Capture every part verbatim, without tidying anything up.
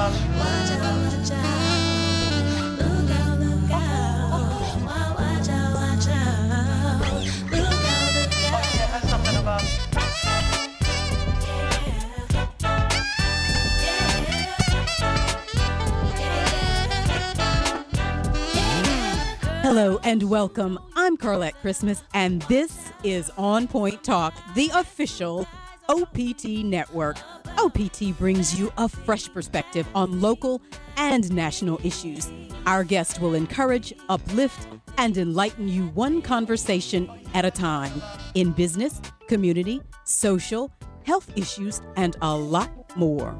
darling. Watch out, watch out. Look out, look out. Watch out, watch out. Look out, look out. Oh yeah, that's something about. Hello and welcome. I'm Carlette Christmas, and this is On Point Talk, the official O P T network. O P T brings you a fresh perspective on local and national issues. Our guests will encourage, uplift, and enlighten you one conversation at a time in business, community, social, health issues, and a lot more.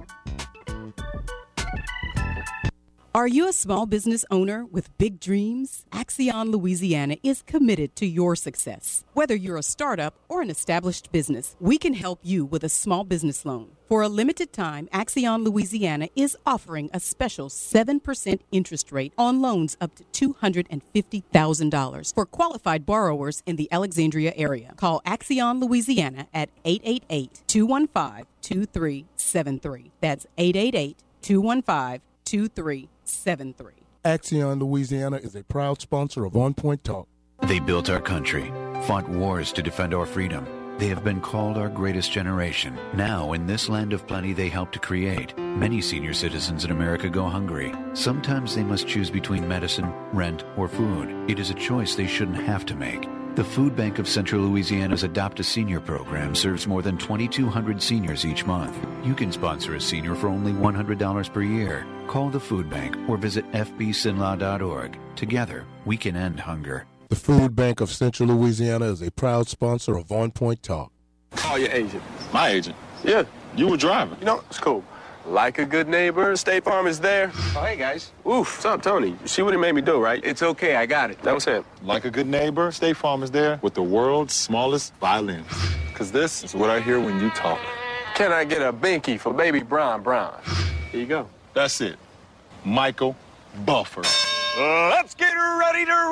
Are you a small business owner with big dreams? Axion Louisiana is committed to your success. Whether you're a startup or an established business, we can help you with a small business loan. For a limited time, Axion Louisiana is offering a special seven percent interest rate on loans up to two hundred fifty thousand dollars for qualified borrowers in the Alexandria area. Call Axion Louisiana at eight eight eight, two one five, two three seven three. That's eight eight eight, two one five, two three seven three. Axion Louisiana is a proud sponsor of On Point Talk. They built our country, fought wars to defend our freedom. They have been called our greatest generation. Now, in this land of plenty they helped to create, many senior citizens in America go hungry. Sometimes they must choose between medicine, rent, or food. It is a choice they shouldn't have to make. The Food Bank of Central Louisiana's Adopt a Senior program serves more than twenty-two hundred seniors each month. You can sponsor a senior for only one hundred dollars per year. Call the Food Bank or visit f b s i n l a dot org. Together, we can end hunger. The Food Bank of Central Louisiana is a proud sponsor of On Point Talk. Call your agent. My agent? Yeah. You were driving. You know, it's cool. Like a good neighbor, State Farm is there. Oh, hey, guys. Oof, what's up, Tony? You see what he made me do, right? It's okay, I got it. That was him. Like a good neighbor, State Farm is there with the world's smallest violin. Because this is what I hear when you talk. Can I get a binky for baby Brown Brown? Here you go. That's it. Michael Buffer. Let's get ready to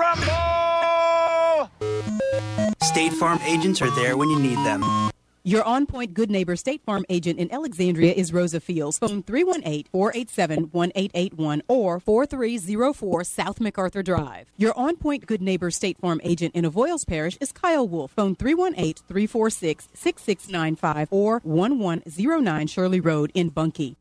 rumble! State Farm agents are there when you need them. Your On Point Good Neighbor State Farm agent in Alexandria is Rosa Fields. Phone three one eight, four eight seven, one eight eight one or four three zero four South MacArthur Drive. Your On Point Good Neighbor State Farm agent in Avoyles Parish is Kyle Wolf. Phone three one eight, three four six, six six nine five or one one zero nine Shirley Road in Bunkie.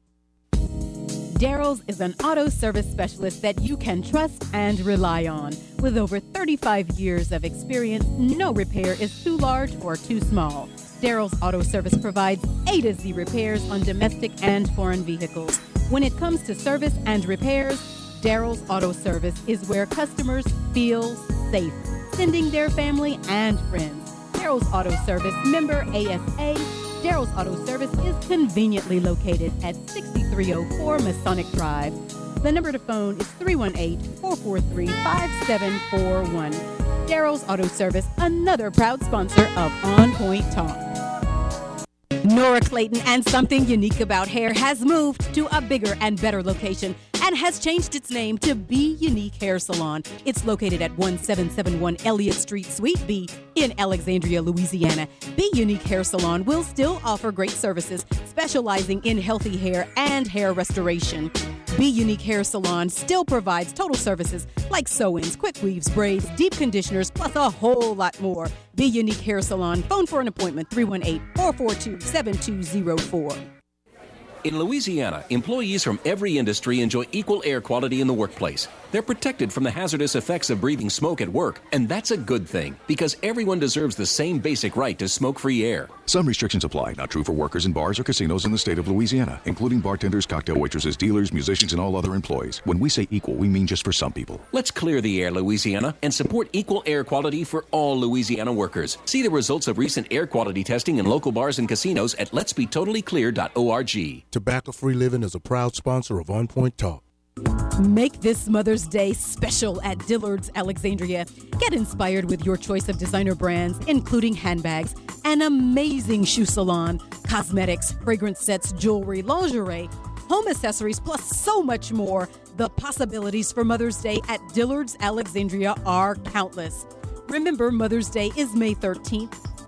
Daryl's is an auto service specialist that you can trust and rely on. With over thirty-five years of experience, no repair is too large or too small. Daryl's Auto Service provides A to Z repairs on domestic and foreign vehicles. When it comes to service and repairs, Daryl's Auto Service is where customers feel safe, sending their family and friends. Daryl's Auto Service, member A S A. Daryl's Auto Service is conveniently located at sixty-three oh four Masonic Drive. The number to phone is three one eight, four four three, five seven four one. Daryl's Auto Service, another proud sponsor of On Point Talk. Nora Clayton and Something Unique About Hair has moved to a bigger and better location and has changed its name to Be Unique Hair Salon. It's located at one seven seven one Elliott Street, Suite B in Alexandria, Louisiana. Be Unique Hair Salon will still offer great services, specializing in healthy hair and hair restoration. Be Unique Hair Salon still provides total services like sew-ins, quick weaves, braids, deep conditioners, plus a whole lot more. Be Unique Hair Salon. Phone for an appointment, three one eight, four four two, seven two zero four. In Louisiana, employees from every industry enjoy equal air quality in the workplace. They're protected from the hazardous effects of breathing smoke at work, and that's a good thing, because everyone deserves the same basic right to smoke-free air. Some restrictions apply, not true for workers in bars or casinos in the state of Louisiana, including bartenders, cocktail waitresses, dealers, musicians, and all other employees. When we say equal, we mean just for some people. Let's clear the air, Louisiana, and support equal air quality for all Louisiana workers. See the results of recent air quality testing in local bars and casinos at lets be totally clear dot org. Tobacco-Free Living is a proud sponsor of On Point Talk. Make this Mother's Day special at Dillard's Alexandria. Get inspired with your choice of designer brands, including handbags, an amazing shoe salon, cosmetics, fragrance sets, jewelry, lingerie, home accessories, plus so much more. The possibilities for Mother's Day at Dillard's Alexandria are countless. Remember, Mother's Day is May thirteenth.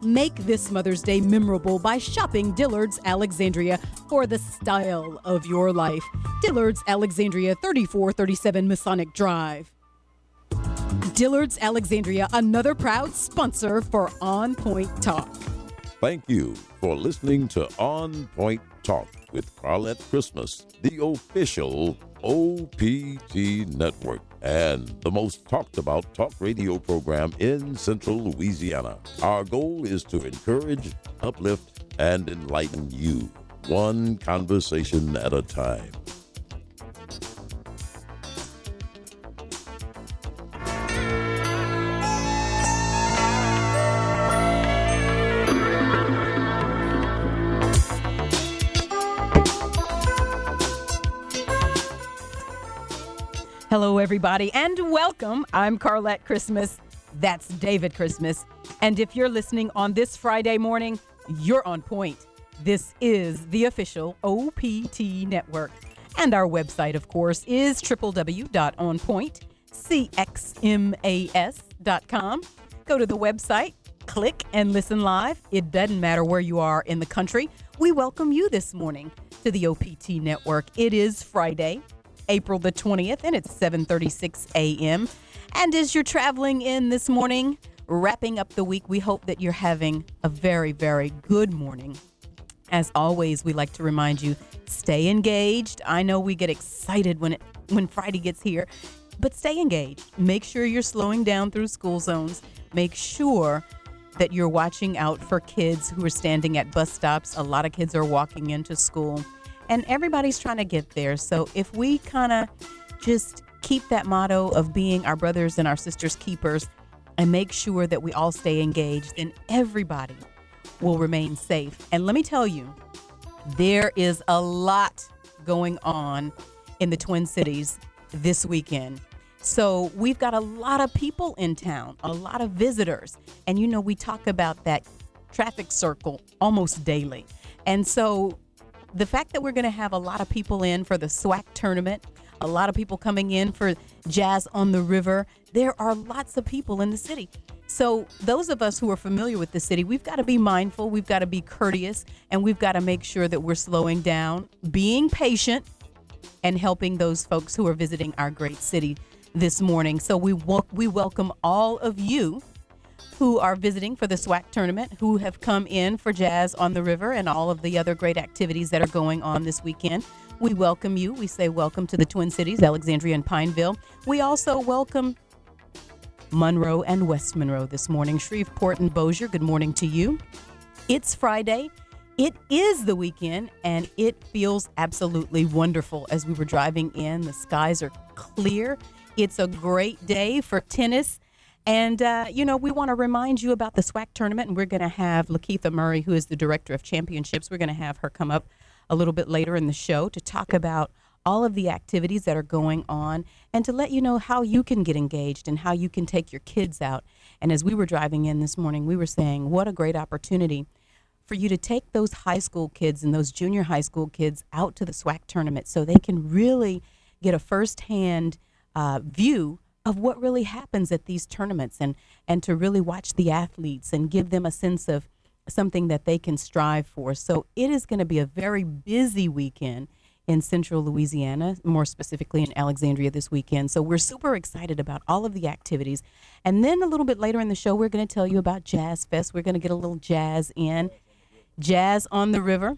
Make this Mother's Day memorable by shopping Dillard's Alexandria for the style of your life. Dillard's Alexandria, thirty-four thirty-seven Masonic Drive. Dillard's Alexandria, another proud sponsor for On Point Talk. Thank you for listening to On Point Talk with Carlette Christmas, the official O P T Network and the most talked about talk radio program in Central Louisiana. Our goal is to encourage, uplift, and enlighten you, one conversation at a time. Hello, everybody, and welcome. I'm Carlette Christmas. That's David Christmas. And if you're listening on this Friday morning, you're on point. This is the official O P T Network. And our website, of course, is w w w dot on point c x m a s dot com. Go to the website, click, and listen live. It doesn't matter where you are in the country. We welcome you this morning to the O P T Network. It is Friday, April the twentieth, and it's seven thirty-six a.m. And as you're traveling in this morning, wrapping up the week, we hope that you're having a very, very good morning. As always, we like to remind you, stay engaged. I know we get excited when it when Friday gets here, but stay engaged. Make sure you're slowing down through school zones. Make sure that you're watching out for kids who are standing at bus stops. A lot of kids are walking into school. And everybody's trying to get there. So if we kind of just keep that motto of being our brothers and our sisters' keepers and make sure that we all stay engaged, then everybody will remain safe. And let me tell you, there is a lot going on in the Twin Cities this weekend. So we've got a lot of people in town, a lot of visitors. And, you know, we talk about that traffic circle almost daily. And so the fact that we're going to have a lot of people in for the SWAC tournament, a lot of people coming in for Jazz on the River, there are lots of people in the city. So those of us who are familiar with the city, we've got to be mindful, we've got to be courteous, and we've got to make sure that we're slowing down, being patient, and helping those folks who are visiting our great city this morning. So we wel- we welcome all of you who are visiting for the SWAC tournament, who have come in for Jazz on the River and all of the other great activities that are going on this weekend. We welcome you. We say welcome to the Twin Cities, Alexandria and Pineville. We also welcome Monroe and West Monroe this morning. Shreveport and Bossier, good morning to you. It's Friday. It is the weekend, and it feels absolutely wonderful. As we were driving in, the skies are clear. It's a great day for tennis. And, uh, you know, we want to remind you about the SWAC tournament, and we're going to have Lakeitha Murray, who is the director of championships. We're going to have her come up a little bit later in the show to talk about all of the activities that are going on and to let you know how you can get engaged and how you can take your kids out. And as we were driving in this morning, we were saying what a great opportunity for you to take those high school kids and those junior high school kids out to the SWAC tournament so they can really get a firsthand uh, view of what really happens at these tournaments, and, and to really watch the athletes and give them a sense of something that they can strive for. So it is going to be a very busy weekend in Central Louisiana, more specifically in Alexandria this weekend. So we're super excited about all of the activities. And then a little bit later in the show, we're going to tell you about Jazz Fest. We're going to get a little jazz in. Jazz on the River,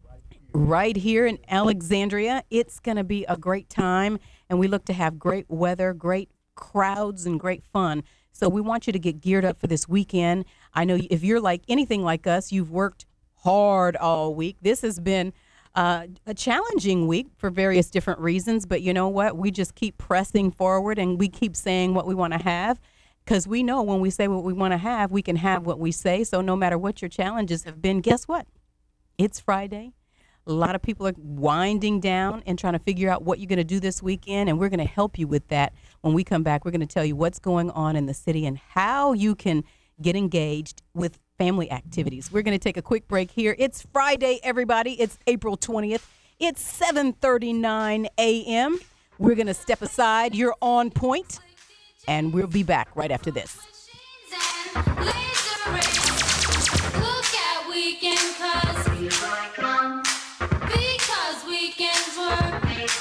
right here in Alexandria. It's going to be a great time, and we look to have great weather, great crowds, and great fun. So we want you to get geared up for this weekend. I know if you're like anything like us, you've worked hard all week. This has been uh, a challenging week for various different reasons, but you know what? We just keep pressing forward, and we keep saying what we want to have, because we know when we say what we want to have, we can have what we say. So no matter what your challenges have been, guess what? It's Friday. A lot of people are winding down and trying to figure out what you're going to do this weekend, and we're going to help you with that. When we come back, we're going to tell you what's going on in the city and how you can get engaged with family activities. We're going to take a quick break here. It's Friday, everybody. It's April twentieth. It's seven thirty-nine a.m. We're going to step aside. You're on point, and we'll be back right after this. weekend, cause because weekends were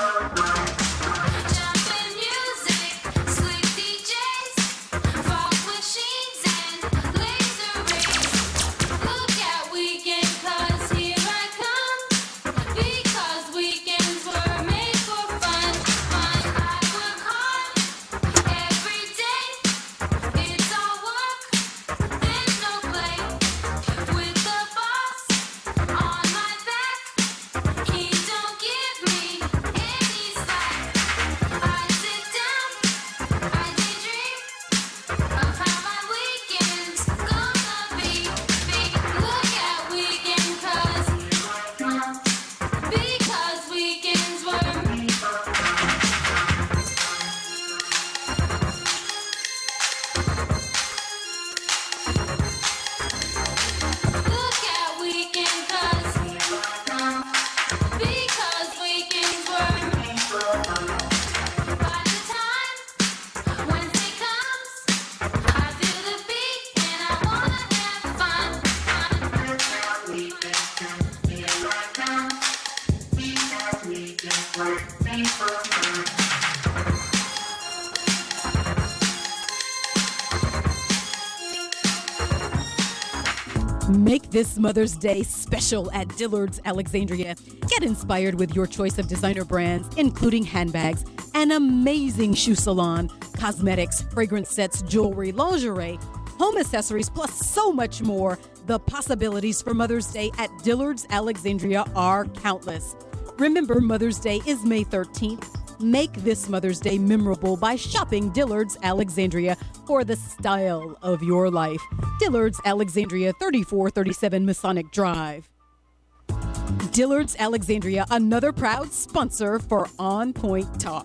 jumping music, slick D Js, fog machines and laser rays. Look at weekend, cause here I come, because weekends were made for fun. Fun. I work hard every day, it's all work, there's no play. With the boss on my back, he don't give me any slack. I sit down, I daydream of how my weekend's gonna be. be. Look at weekend, cause because weekends were Look at weekend, cause because weekends were by the time Wednesday comes, I feel the beat and I wanna have fun. Make this Mother's Day special at Dillard's Alexandria. Get inspired with your choice of designer brands, including handbags, an amazing shoe salon, cosmetics, fragrance sets, jewelry, lingerie, home accessories, plus so much more. The possibilities for Mother's Day at Dillard's Alexandria are countless. Remember, Mother's Day is May thirteenth. Make this Mother's Day memorable by shopping Dillard's Alexandria for the style of your life. Dillard's Alexandria, thirty-four thirty-seven Masonic Drive. Dillard's Alexandria, another proud sponsor for On Point Talk.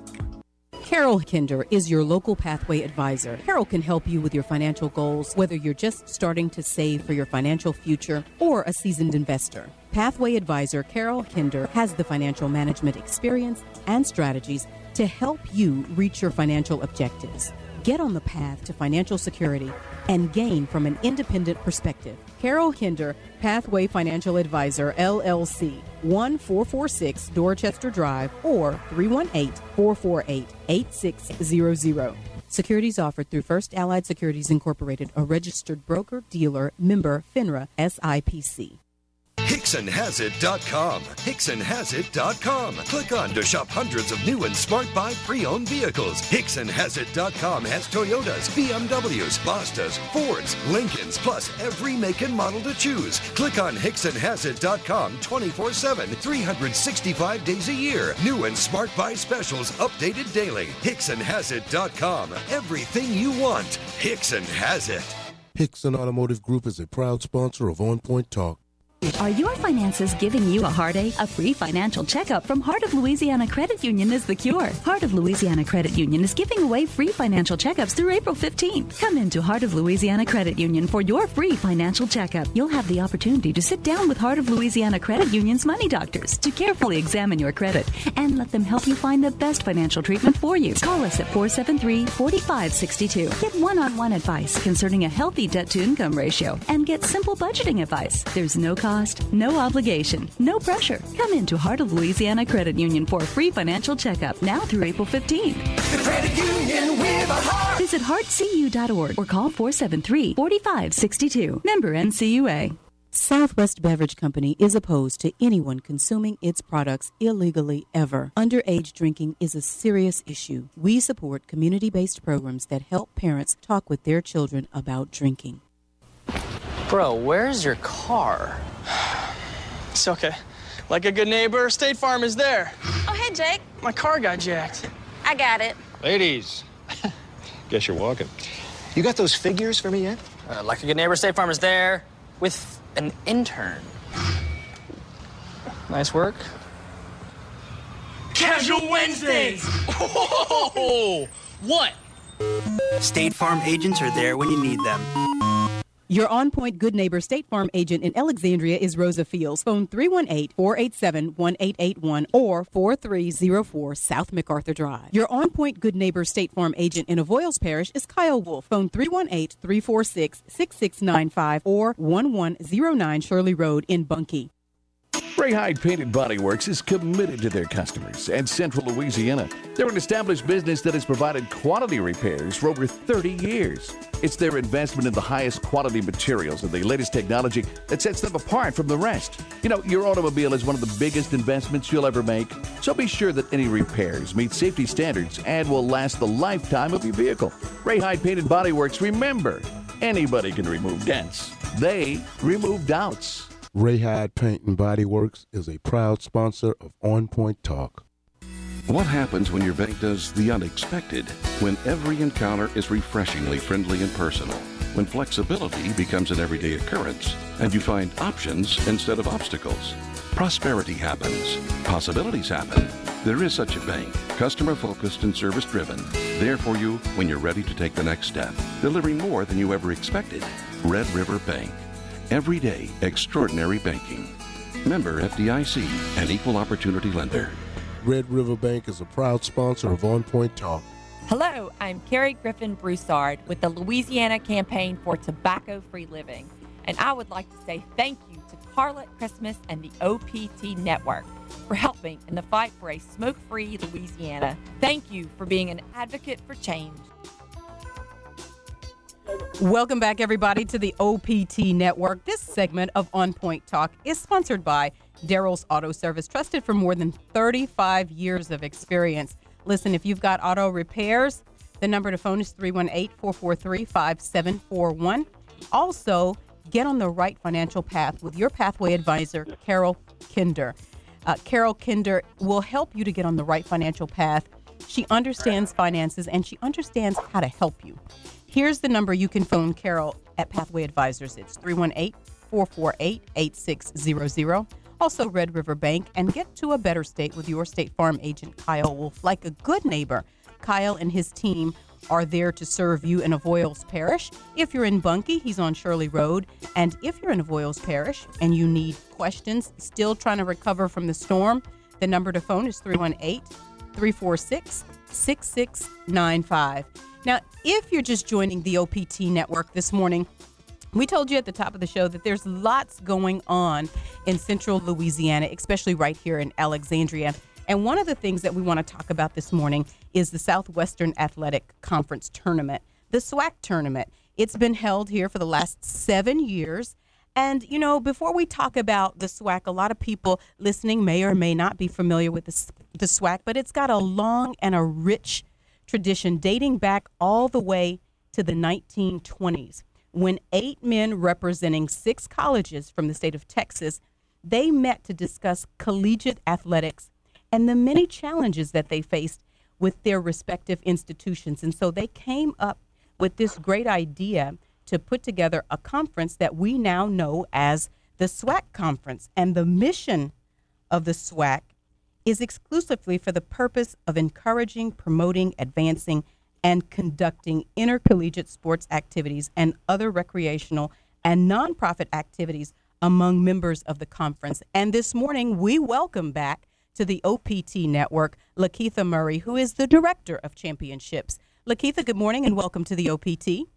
Carol Kinder is your local pathway advisor. Carol can help you with your financial goals, whether you're just starting to save for your financial future or a seasoned investor. Pathway advisor Carol Kinder has the financial management experience and strategies to help you reach your financial objectives. Get on the path to financial security and gain from an independent perspective. Carol Kinder, Pathway Financial Advisor, L L C, one four four six Dorchester Drive or three one eight, four four eight, eight six zero zero. Securities offered through First Allied Securities Incorporated, a registered broker, dealer, member, FINRA, S I P C. Hickson Has It dot com. Hickson Has It dot com. Click on to shop hundreds of new and smart buy pre-owned vehicles. Hickson Has It dot com has Toyotas, B M Ws, Mazdas, Fords, Lincolns, plus every make and model to choose. Click on Hickson Has It dot com twenty-four seven, three hundred sixty-five days a year. New and smart buy specials updated daily. Hickson Has It dot com. Everything you want. Hickson has it. Hickson Automotive Group is a proud sponsor of On Point Talk. Are your finances giving you a heartache? A free financial checkup from Heart of Louisiana Credit Union is the cure. Heart of Louisiana Credit Union is giving away free financial checkups through April fifteenth. Come into Heart of Louisiana Credit Union for your free financial checkup. You'll have the opportunity to sit down with Heart of Louisiana Credit Union's money doctors to carefully examine your credit and let them help you find the best financial treatment for you. Call us at four seven three, four five six two. Get one-on-one advice concerning a healthy debt-to-income ratio and get simple budgeting advice. There's no cost, no obligation, no pressure. Come into Heart of Louisiana Credit Union for a free financial checkup now through April fifteenth. The credit union with a heart. Visit heart c u dot org or call four seven three, four five six two. Member N C U A. Southwest Beverage Company is opposed to anyone consuming its products illegally ever. Underage drinking is a serious issue. We support community-based programs that help parents talk with their children about drinking. Bro, where's your car? It's okay. Like a good neighbor, State Farm is there. Oh, hey, Jake. My car got jacked. I got it. Ladies, guess you're walking. You got those figures for me yet? Uh, like a good neighbor, State Farm is there with an intern. Nice work. Casual Wednesdays! Oh, what? State Farm agents are there when you need them. Your On Point Good Neighbor State Farm agent in Alexandria is Rosa Fields. Phone three one eight, four eight seven, one eight eight one or four three zero four South MacArthur Drive. Your On Point Good Neighbor State Farm agent in Avoyles Parish is Kyle Wolf. Phone three one eight, three four six, six six nine five or one one zero nine Shirley Road in Bunkie. Ray Hyde Painted Body Works is committed to their customers and Central Louisiana. They're an established business that has provided quality repairs for over thirty years. It's their investment in the highest quality materials and the latest technology that sets them apart from the rest. You know, your automobile is one of the biggest investments you'll ever make, so be sure that any repairs meet safety standards and will last the lifetime of your vehicle. Ray Hyde Painted Body Works, remember, anybody can remove dents. They remove doubts. Ray Hyde Paint and Body Works is a proud sponsor of On Point Talk. What happens when your bank does the unexpected? When every encounter is refreshingly friendly and personal. When flexibility becomes an everyday occurrence and you find options instead of obstacles. Prosperity happens. Possibilities happen. There is such a bank, customer-focused and service-driven. There for you when you're ready to take the next step. Delivering more than you ever expected. Red River Bank. Everyday extraordinary banking. Member F D I C, an equal opportunity lender. Red River Bank is a proud sponsor of On Point Talk. Hello, I'm Carrie Griffin Broussard with the Louisiana Campaign for Tobacco-Free Living, and I would like to say thank you to Carlette Christmas and the O P T Network for helping in the fight for a smoke-free Louisiana. Thank you for being an advocate for change. Welcome back, everybody, to the O P T Network. This segment of On Point Talk is sponsored by Daryl's Auto Service, trusted for more than thirty-five years of experience. Listen, if you've got auto repairs, the number to phone is three one eight, four four three, five seven four one. Also, get on the right financial path with your pathway advisor, Carol Kinder. Uh, Carol Kinder will help you to get on the right financial path. She understands finances, and she understands how to help you. Here's the number you can phone Carol at Pathway Advisors. It's three one eight, four four eight, eight six zero zero. Also, Red River Bank, and get to a better state with your State Farm agent, Kyle Wolf. Like a good neighbor, Kyle and his team are there to serve you in Avoyles Parish. If you're in Bunkie, he's on Shirley Road. And if you're in Avoyles Parish and you need questions, still trying to recover from the storm, the number to phone is three one eight, three four six, six six nine five. Now, if you're just joining the O P T Network this morning, we told you at the top of the show that there's lots going on in Central Louisiana, especially right here in Alexandria. And one of the things that we want to talk about this morning is the Southwestern Athletic Conference Tournament, the SWAC tournament. It's been held here for the last seven years. And, you know, before we talk about the SWAC, a lot of people listening may or may not be familiar with the, the SWAC, but it's got a long and a rich tradition dating back all the way to the nineteen twenties, when eight men representing six colleges from the state of Texas, they met to discuss collegiate athletics and the many challenges that they faced with their respective institutions. And so they came up with this great idea to put together a conference that we now know as the SWAC Conference. And the mission of the SWAC is exclusively for the purpose of encouraging, promoting, advancing, and conducting intercollegiate sports activities and other recreational and nonprofit activities among members of the conference. And this morning, we welcome back to the O P T Network, Lakeitha Murray, who is the Director of Championships. Lakeitha, good morning and welcome to the O P T.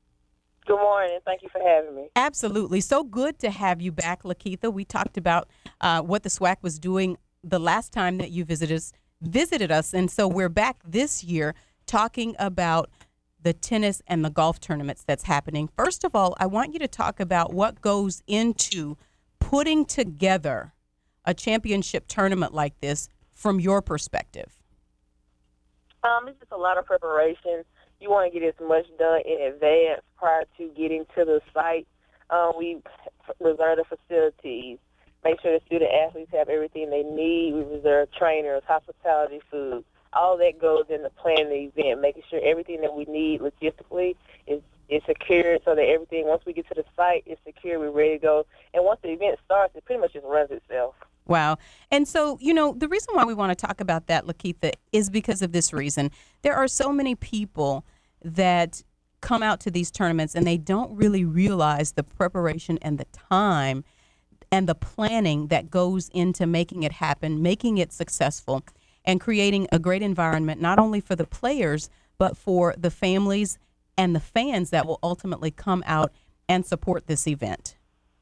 Good morning. Thank you for having me. Absolutely. So good to have you back, Lakeitha. We talked about uh, what the SWAC was doing the last time that you visited us, visited us. And so we're back this year talking about the tennis and the golf tournaments that's happening. First of all, I want you to talk about what goes into putting together a championship tournament like this from your perspective. Um, it's just a lot of preparation. You want to get as much done in advance prior to getting to the site. Um, we reserve the facilities, make sure the student athletes have everything they need. We reserve trainers, hospitality, food. All that goes into planning the event, making sure everything that we need logistically is, is secured so that everything, once we get to the site, is secure, we're ready to go. And once the event starts, it pretty much just runs itself. Wow. And so, you know, the reason why we want to talk about that, Lakeitha, is because of this reason. There are so many people that come out to these tournaments and they don't really realize the preparation and the time and the planning that goes into making it happen, making it successful, and creating a great environment, not only for the players, but for the families and the fans that will ultimately come out and support this event.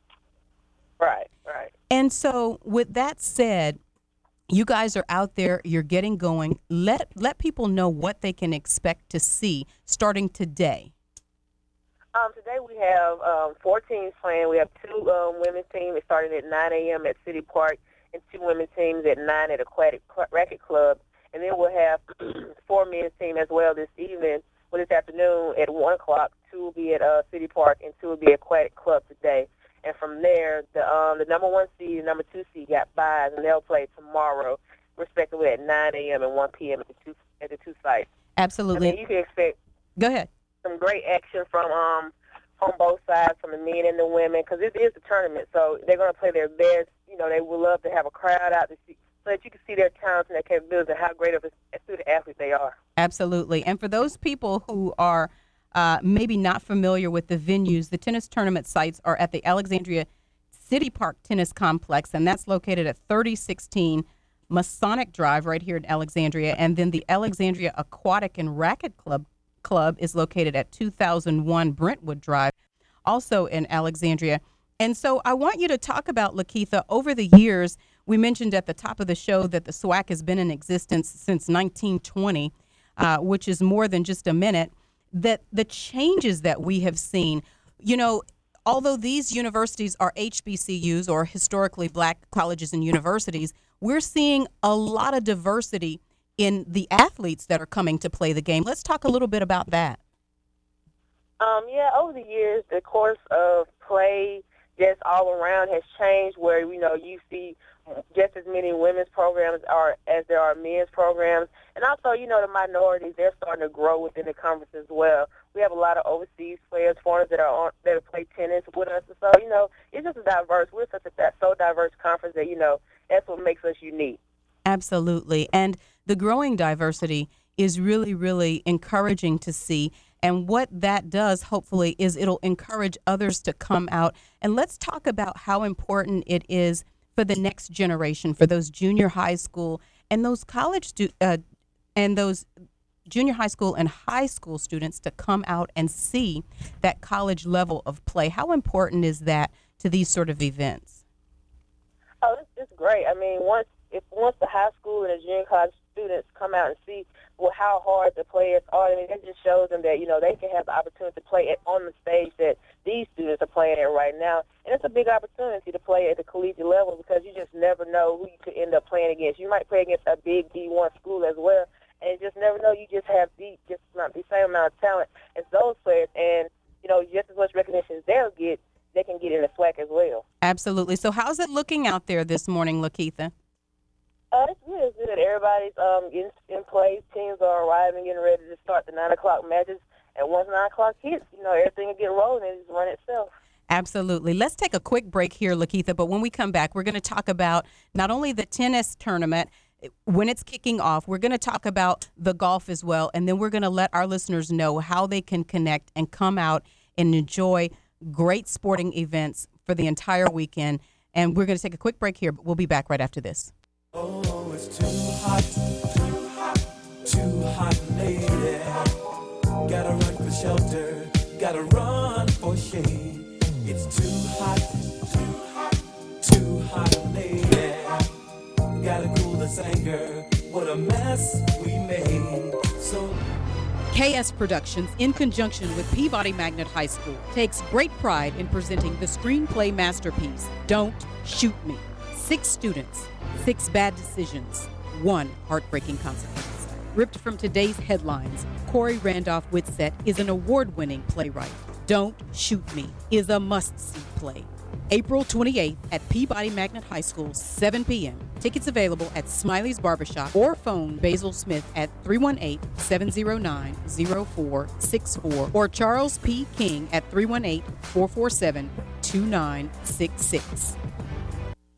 Right, right. And so with that said, you guys are out there, you're getting going. Let let people know what they can expect to see starting today. Um, today we have um, four teams playing. We have two um, women's teams starting at nine a.m. at City Park and two women's teams at nine at Aquatic Racket Club. And then we'll have four men's teams as well this evening, or this afternoon at one o'clock. Two will be at uh, City Park and two will be at Aquatic Club today. And from there, the um, the number one seed and number two seed got buys, and they'll play tomorrow, respectively, at nine a.m. and one p.m. at the two at the two sites. Absolutely. I mean, you can expect Go ahead. some great action from um on both sides, from the men and the women, because it is a tournament, so they're going to play their best. You know, they would love to have a crowd out to see, so that you can see their talents and their capabilities and how great of a student athlete they are. Absolutely. And for those people who are uh, maybe not familiar with the venues, the tennis tournament sites are at the Alexandria City Park Tennis Complex, and that's located at thirty sixteen Masonic Drive right here in Alexandria. And then the Alexandria Aquatic and Racket Club Club is located at two thousand one Brentwood Drive, also in Alexandria. And so I want you to talk about, Lakeitha, over the years, we mentioned at the top of the show that the S W A C has been in existence since nineteen twenty, uh, which is more than just a minute, that the changes that we have seen, you know, although these universities are H B C Us or historically black colleges and universities, we're seeing a lot of diversity in the athletes that are coming to play the game. Let's talk a little bit about that. Um, yeah, over the years, the course of play just all around has changed, where, you know, you see just as many women's programs are as there are men's programs. And also, you know, the minorities, they're starting to grow within the conference as well. We have a lot of overseas players, foreigners that are on, that play tennis with us. And so, you know, it's just a diverse, we're such a that so diverse conference that, you know, that's what makes us unique. Absolutely. And the growing diversity is really, really encouraging to see. And what that does, hopefully, is it'll encourage others to come out. And let's talk about how important it is for the next generation, for those junior high school and those college stu- uh, and those junior high school and high school students to come out and see that college level of play. How important is that to these sort of events? Oh, it's, it's great. I mean, once if once the high school and the junior college students come out and see well how hard the players are, I mean, that just shows them that, you know, they can have the opportunity to play at, on the stage that these students are playing at right now. And it's a big opportunity to play at the collegiate level, because you just never know who you could end up playing against. You might play against a big D one school as well, and you just never know. You just have the just not the same amount of talent as those players, and, you know, just as much recognition as they'll get, they can get in the S W A C as well. Absolutely. So how's it looking out there this morning, Lakeitha? Uh, it's good. It's good. Everybody's um, in, in place. Teams are arriving, getting ready to start the nine o'clock matches. And once nine o'clock hits, you know, everything will get rolling and just run itself. Absolutely. Let's take a quick break here, Lakeitha. But when we come back, we're going to talk about not only the tennis tournament when it's kicking off, we're going to talk about the golf as well. And then we're going to let our listeners know how they can connect and come out and enjoy great sporting events for the entire weekend. And we're going to take a quick break here, but we'll be back right after this. Oh, it's too hot, too hot, too hot, lady. Gotta run for shelter, gotta run for shade. It's too hot, too hot, too hot, lady. Gotta cool this anger, what a mess we made. So K S Productions, in conjunction with Peabody Magnet High School, takes great pride in presenting the screenplay masterpiece, Don't Shoot Me. Six students, six bad decisions, one heartbreaking consequence. Ripped from today's headlines, Corey Randolph Whitsett is an award-winning playwright. Don't Shoot Me is a must-see play. April twenty-eighth at Peabody Magnet High School, seven p.m. Tickets available at Smiley's Barbershop or phone Basil Smith at three one eight, seven zero nine, zero four six four or Charles P. King at three one eight, four four seven, two nine six six.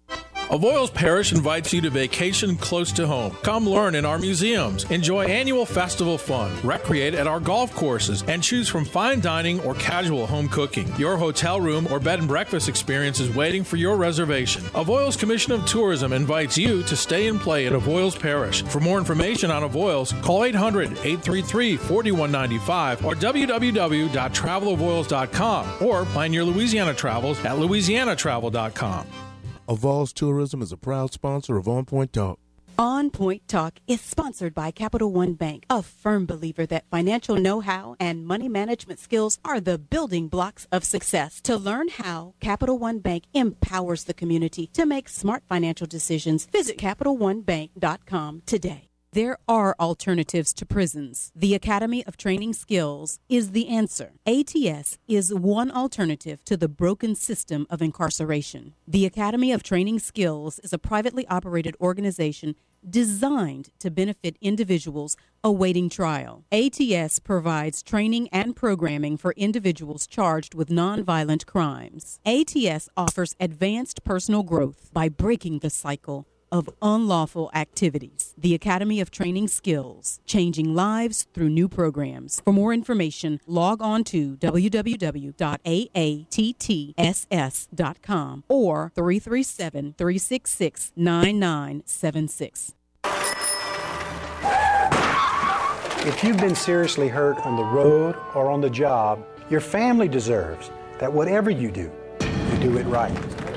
Avoyles Parish invites you to vacation close to home. Come learn in our museums, enjoy annual festival fun, recreate at our golf courses, and choose from fine dining or casual home cooking. Your hotel room or bed and breakfast experience is waiting for your reservation. Avoyles Commission of Tourism invites you to stay and play at Avoyles Parish. For more information on Avoyles, call eight hundred, eight three three, four one nine five or w w w dot travel avoyles dot com or plan your Louisiana travels at louisiana travel dot com. Avoyles Tourism is a proud sponsor of On Point Talk. On Point Talk is sponsored by Capital One Bank, a firm believer that financial know-how and money management skills are the building blocks of success. To learn how Capital One Bank empowers the community to make smart financial decisions, visit capital one bank dot com today. There are alternatives to prisons. The Academy of Training Skills is the answer. A T S is one alternative to the broken system of incarceration. The Academy of Training Skills is a privately operated organization designed to benefit individuals awaiting trial. A T S provides training and programming for individuals charged with nonviolent crimes. A T S offers advanced personal growth by breaking the cycle of unlawful activities. The Academy of Training Skills, changing lives through new programs. For more information, log on to w w w dot a a t t s s dot com or three three seven, three six six, nine nine seven six. If you've been seriously hurt on the road or on the job, your family deserves that whatever you do, you do it right.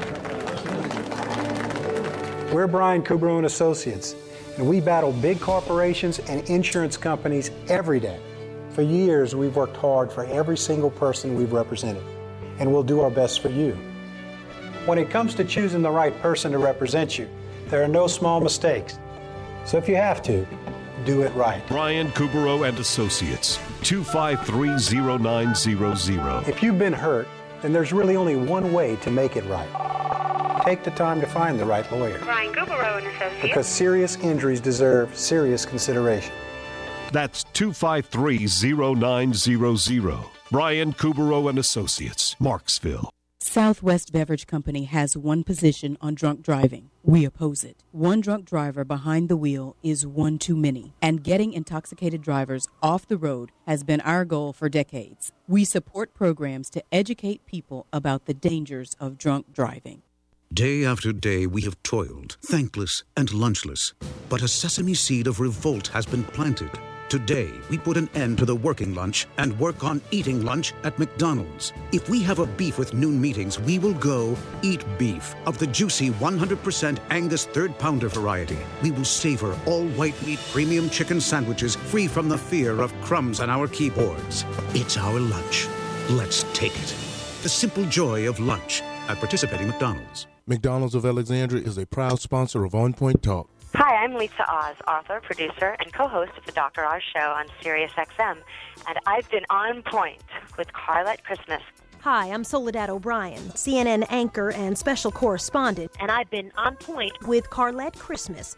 We're Brian Kubro and Associates, and we battle big corporations and insurance companies every day. For years, we've worked hard for every single person we've represented, and we'll do our best for you. When it comes to choosing the right person to represent you, there are no small mistakes. So if you have to, do it right. Brian Kubro and Associates, two five three, zero nine zero zero. If you've been hurt, then there's really only one way to make it right. Take the time to find the right lawyer. Brian Kubro and Associates. Because serious injuries deserve serious consideration. That's two five three, zero nine zero zero. Brian Kubro and Associates, Marksville. Southwest Beverage Company has one position on drunk driving. We oppose it. One drunk driver behind the wheel is one too many, and getting intoxicated drivers off the road has been our goal for decades. We support programs to educate people about the dangers of drunk driving. Day after day we have toiled, thankless and lunchless, but a sesame seed of revolt has been planted. Today, we put an end to the working lunch and work on eating lunch at McDonald's. If we have a beef with noon meetings, we will go eat beef of the juicy one hundred percent Angus third pounder variety. We will savor all white meat premium chicken sandwiches free from the fear of crumbs on our keyboards. It's our lunch. Let's take it. The simple joy of lunch at participating McDonald's. McDonald's of Alexandria is a proud sponsor of On Point Talk. Hi, I'm Lisa Oz, author, producer, and co-host of the Doctor Oz Show on Sirius X M, and I've been on point with Carlette Christmas. Hi, I'm Soledad O'Brien, C N N anchor and special correspondent, and I've been on point with Carlette Christmas.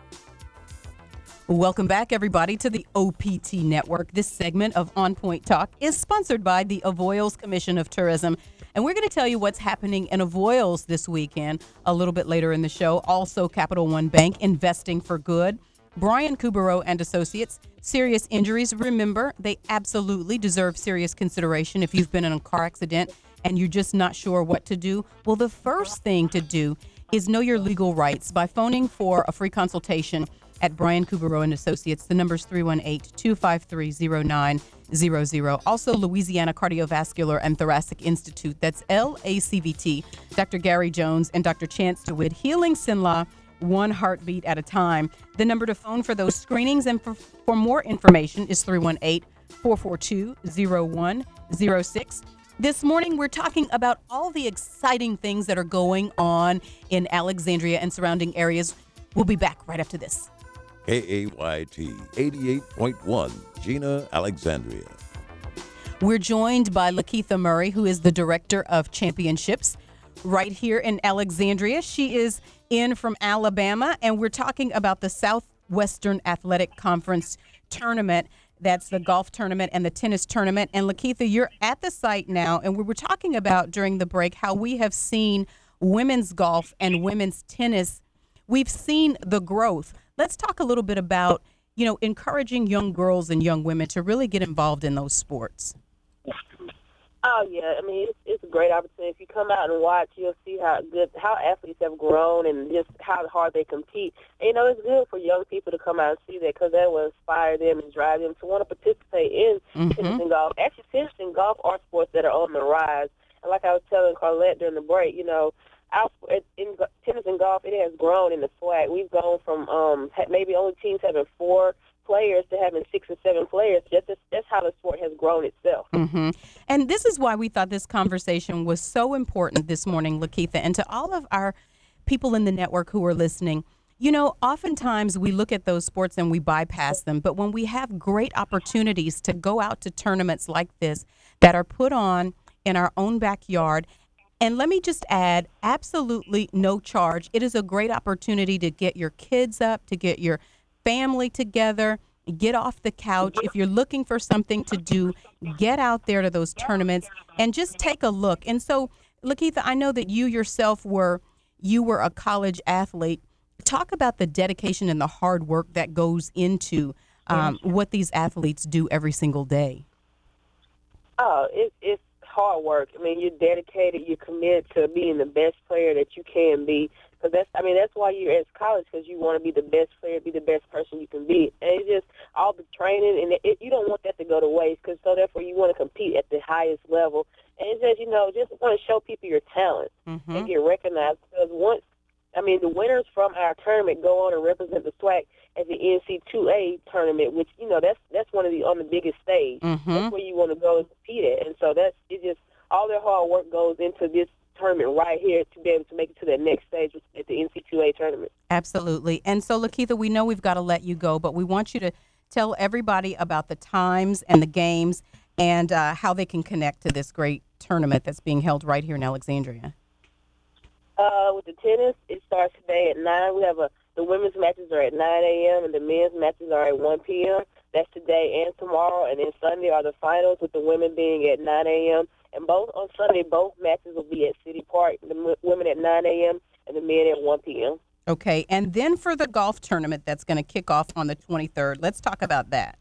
Welcome back, everybody, to the O P T Network. This segment of On Point Talk is sponsored by the Avoyles Commission of Tourism. And we're going to tell you what's happening in Avoyles this weekend a little bit later in the show. Also, Capital One Bank, investing for good. Brian Kubro and Associates, serious injuries. Remember, they absolutely deserve serious consideration. If you've been in a car accident and you're just not sure what to do, well, the first thing to do is know your legal rights by phoning for a free consultation at Brian Kubro and Associates. The number's three one eight, two five three, zero nine zero zero. Also, Louisiana Cardiovascular and Thoracic Institute. That's L A C V T. Doctor Gary Jones and Doctor Chance DeWitt. Healing Sinlaw, one heartbeat at a time. The number to phone for those screenings and for, for more information is three one eight, four four two, zero one zero six. This morning, we're talking about all the exciting things that are going on in Alexandria and surrounding areas. We'll be back right after this. K A Y T eighty-eight point one, Gina, Alexandria. We're joined by Lakeitha Murray, who is the Director of Championships right here in Alexandria. She is in from Alabama, and we're talking about the Southwestern Athletic Conference tournament. That's the golf tournament and the tennis tournament. And Lakeitha, you're at the site now, and we were talking about during the break how we have seen women's golf and women's tennis, we've seen the growth. Let's talk a little bit about, you know, encouraging young girls and young women to really get involved in those sports. Oh, yeah. I mean, it's, it's a great opportunity. If you come out and watch, you'll see how good, how athletes have grown and just how hard they compete. And, you know, it's good for young people to come out and see that because that will inspire them and drive them to want to participate in mm-hmm. tennis and golf. Actually, tennis and golf are sports that are on the rise. And like I was telling Carlette during the break, you know, our, in tennis and golf, it has grown in the SWAC. We've gone from um, maybe only teams having four players to having six or seven players. Just that's, that's how the sport has grown itself. Mm-hmm. And this is why we thought this conversation was so important this morning, Lakeitha, and to all of our people in the network who are listening. You know, oftentimes we look at those sports and we bypass them, but when we have great opportunities to go out to tournaments like this that are put on in our own backyard, and let me just add, absolutely no charge. It is a great opportunity to get your kids up, to get your family together, get off the couch. If you're looking for something to do, get out there to those tournaments and just take a look. And so, Lakeitha, I know that you yourself were you were a college athlete. Talk about the dedication and the hard work that goes into um, what these athletes do every single day. Oh, it, it's hard work. I mean, you're dedicated. You're committed to being the best player that you can be. Because that's, I mean, that's why you're at college, because you want to be the best player, be the best person you can be. And it's just all the training, and it, you don't want that to go to waste, because so therefore you want to compete at the highest level. And it's just, you know, just want to show people your talent mm-hmm. and get recognized. Because once, I mean, the winners from our tournament go on and represent the SWAC at the N C two A tournament, which, you know, that's that's one of the on the biggest stage. Mm-hmm. That's where you want to go and compete at. And so that's it. Just all their hard work goes into this tournament right here to be able to make it to that next stage at the N C two A tournament. Absolutely. And so, Lakeitha, we know we've got to let you go, but we want you to tell everybody about the times and the games and uh, how they can connect to this great tournament that's being held right here in Alexandria. Uh, with the tennis, it starts today at nine. We have a the women's matches are at nine a.m. and the men's matches are at one p.m. That's today and tomorrow. And then Sunday are the finals, with the women being at nine a.m. And both on Sunday, both matches will be at City Park, the m- women at nine a.m. and the men at one p.m. Okay, and then for the golf tournament that's going to kick off on the twenty-third, let's talk about that.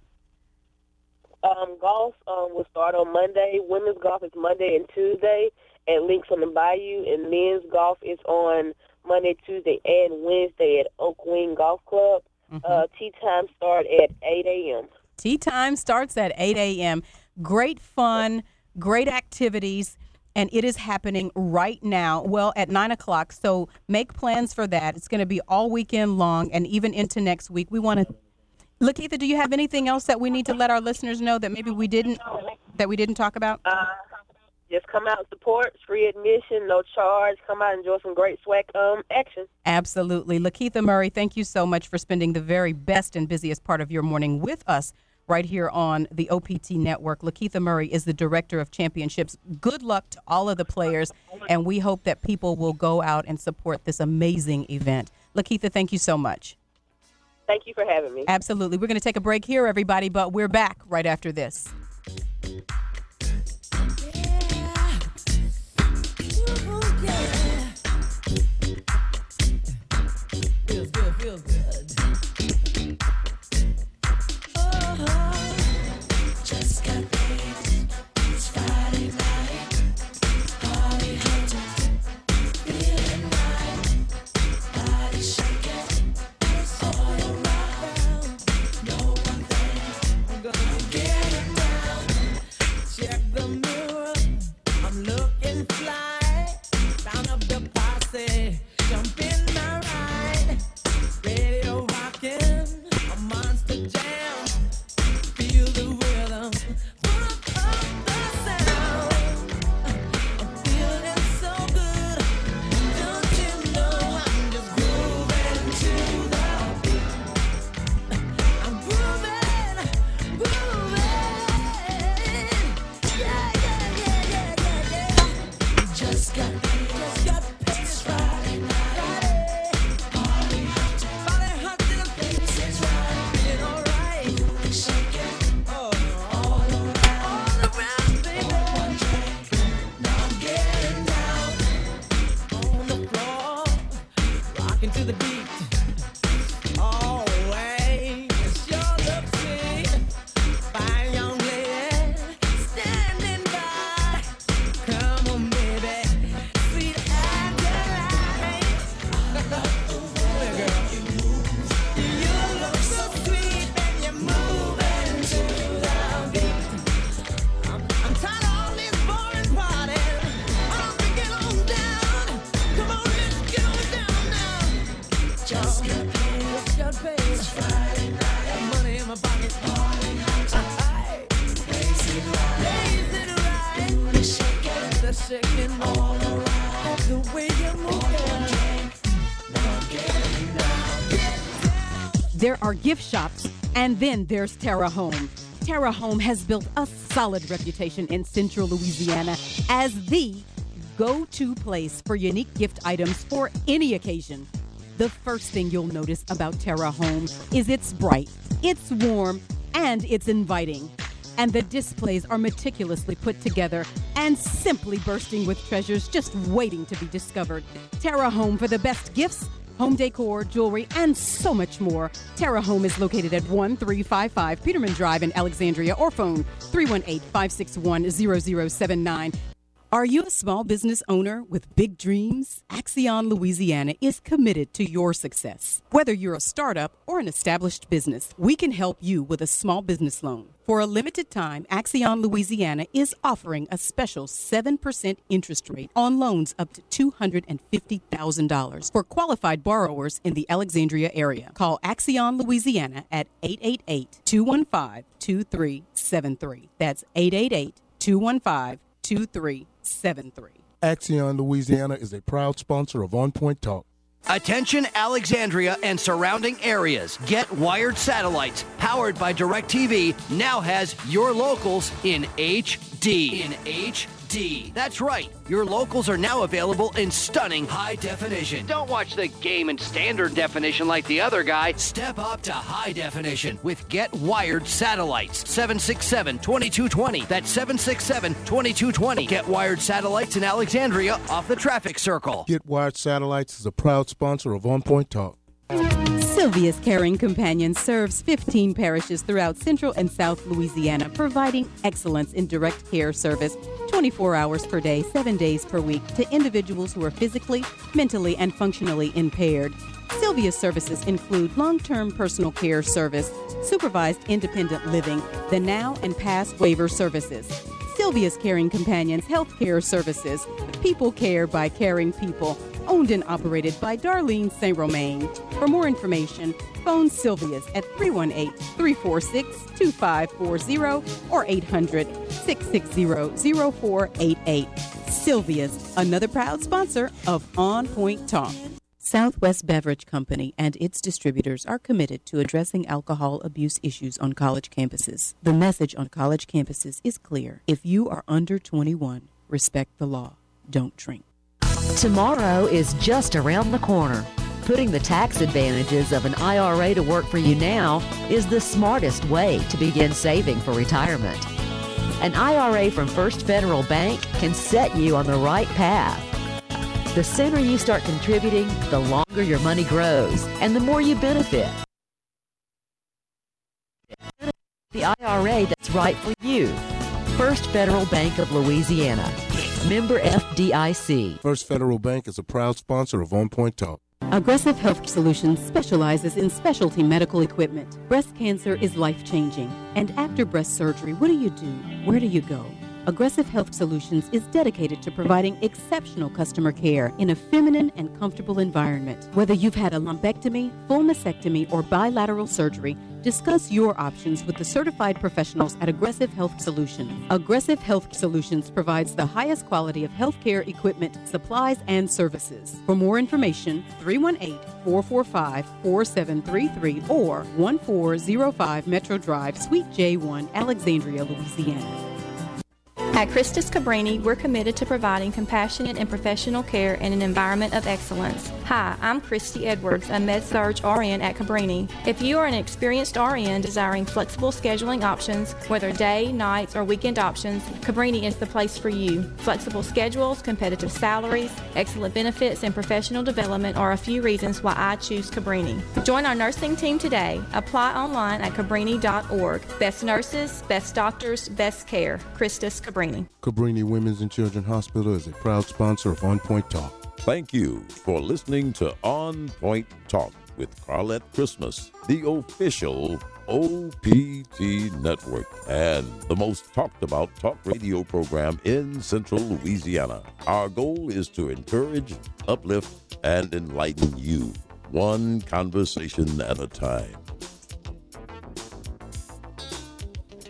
Um, golf um, will start on Monday. Women's golf is Monday and Tuesday at Links on the Bayou, and men's golf is on Monday, Tuesday, and Wednesday at Oak Wing Golf Club. Mm-hmm. Uh, tee time start at eight a.m. Tee time starts at eight a.m. Great fun, great activities, and it is happening right now, well, at nine o'clock. So make plans for that. It's going to be all weekend long and even into next week. We want to, Lakeitha, do you have anything else that we need to let our listeners know that maybe we didn't, that we didn't talk about? Uh, just come out and support. It's free admission, no charge. Come out and enjoy some great SWAC um, action. Absolutely. Lakeitha Murray, thank you so much for spending the very best and busiest part of your morning with us right here on the O P T Network. Lakeitha Murray is the Director of Championships. Good luck to all of the players, and we hope that people will go out and support this amazing event. Lakeitha, thank you so much. Thank you for having me. Absolutely. We're going to take a break here, everybody, but we're back right after this. Feels good, feels good. Just got paid. It's Friday night. Party hunting. Feeling right. Body shaking. It's all around. Know one thing. I'm gonna get it down. shaking all around. The way you move it. There are gift shops, and then there's Terra Home. Terra Home has built a solid reputation in Central Louisiana as the go-to place for unique gift items for any occasion. The first thing you'll notice about Terra Home is it's bright, it's warm, and it's inviting. And the displays are meticulously put together and simply bursting with treasures just waiting to be discovered. Terra Home for the best gifts, home decor, jewelry, and so much more. Terra Home is located at one three five five Peterman Drive in Alexandria, or phone three one eight, five six one, zero zero seven nine. Are you a small business owner with big dreams? Axion Louisiana is committed to your success. Whether you're a startup or an established business, we can help you with a small business loan. For a limited time, Axion Louisiana is offering a special seven percent interest rate on loans up to two hundred fifty thousand dollars for qualified borrowers in the Alexandria area. Call Axion Louisiana at eight eight eight, two one five, two three seven three. That's eight eight eight, two one five, two three seven three. Axion Louisiana is a proud sponsor of On Point Talk. Attention Alexandria and surrounding areas. Get Wired Satellites, powered by DirecTV, now has your locals in H D. In H D. That's right. Your locals are now available in stunning high definition. Don't watch the game in standard definition like the other guy. Step up to high definition with Get Wired Satellites. seven six seven, two two two zero. That's seven six seven, two two two zero. Get Wired Satellites in Alexandria off the traffic circle. Get Wired Satellites is a proud sponsor of On Point Talk. Sylvia's Caring Companion serves fifteen parishes throughout Central and South Louisiana, providing excellence in direct care service twenty-four hours per day, seven days per week to individuals who are physically, mentally, and functionally impaired. Sylvia's services include long-term personal care service, supervised independent living, the now and past waiver services. Sylvia's Caring Companions Health Care Services, people care by caring people, owned and operated by Darlene Saint Romain. For more information, phone Sylvia's at three one eight, three four six, two five four zero or eight hundred, six six zero, zero four eight eight. Sylvia's, another proud sponsor of On Point Talk. Southwest Beverage Company and its distributors are committed to addressing alcohol abuse issues on college campuses. The message on college campuses is clear. If you are under twenty-one, respect the law. Don't drink. Tomorrow is just around the corner. Putting the tax advantages of an I R A to work for you now is the smartest way to begin saving for retirement. An I R A from First Federal Bank can set you on the right path. The sooner you start contributing, the longer your money grows and the more you benefit. The I R A that's right for you. First Federal Bank of Louisiana. Member F D I C. First Federal Bank is a proud sponsor of On Point Talk. Aggressive Health Solutions specializes in specialty medical equipment. Breast cancer is life-changing. And after breast surgery, what do you do? Where do you go? Aggressive Health Solutions is dedicated to providing exceptional customer care in a feminine and comfortable environment. Whether you've had a lumpectomy, full mastectomy, or bilateral surgery, discuss your options with the certified professionals at Aggressive Health Solutions. Aggressive Health Solutions provides the highest quality of healthcare equipment, supplies, and services. For more information, three one eight, four four five, four seven three three or one four zero five Metro Drive, Suite J one, Alexandria, Louisiana. At Christus Cabrini, we're committed to providing compassionate and professional care in an environment of excellence. Hi, I'm Christy Edwards, a Med-Surg R N at Cabrini. If you are an experienced R N desiring flexible scheduling options, whether day, nights, or weekend options, Cabrini is the place for you. Flexible schedules, competitive salaries, excellent benefits, and professional development are a few reasons why I choose Cabrini. Join our nursing team today. Apply online at cabrini dot org. Best nurses, best doctors, best care. Christus Cabrini. Cabrini Women's and Children's Hospital is a proud sponsor of On Point Talk. Thank you for listening to On Point Talk with Carlette Christmas, the official O P T network and the most talked about talk radio program in Central Louisiana. Our goal is to encourage, uplift, and enlighten you, one conversation at a time.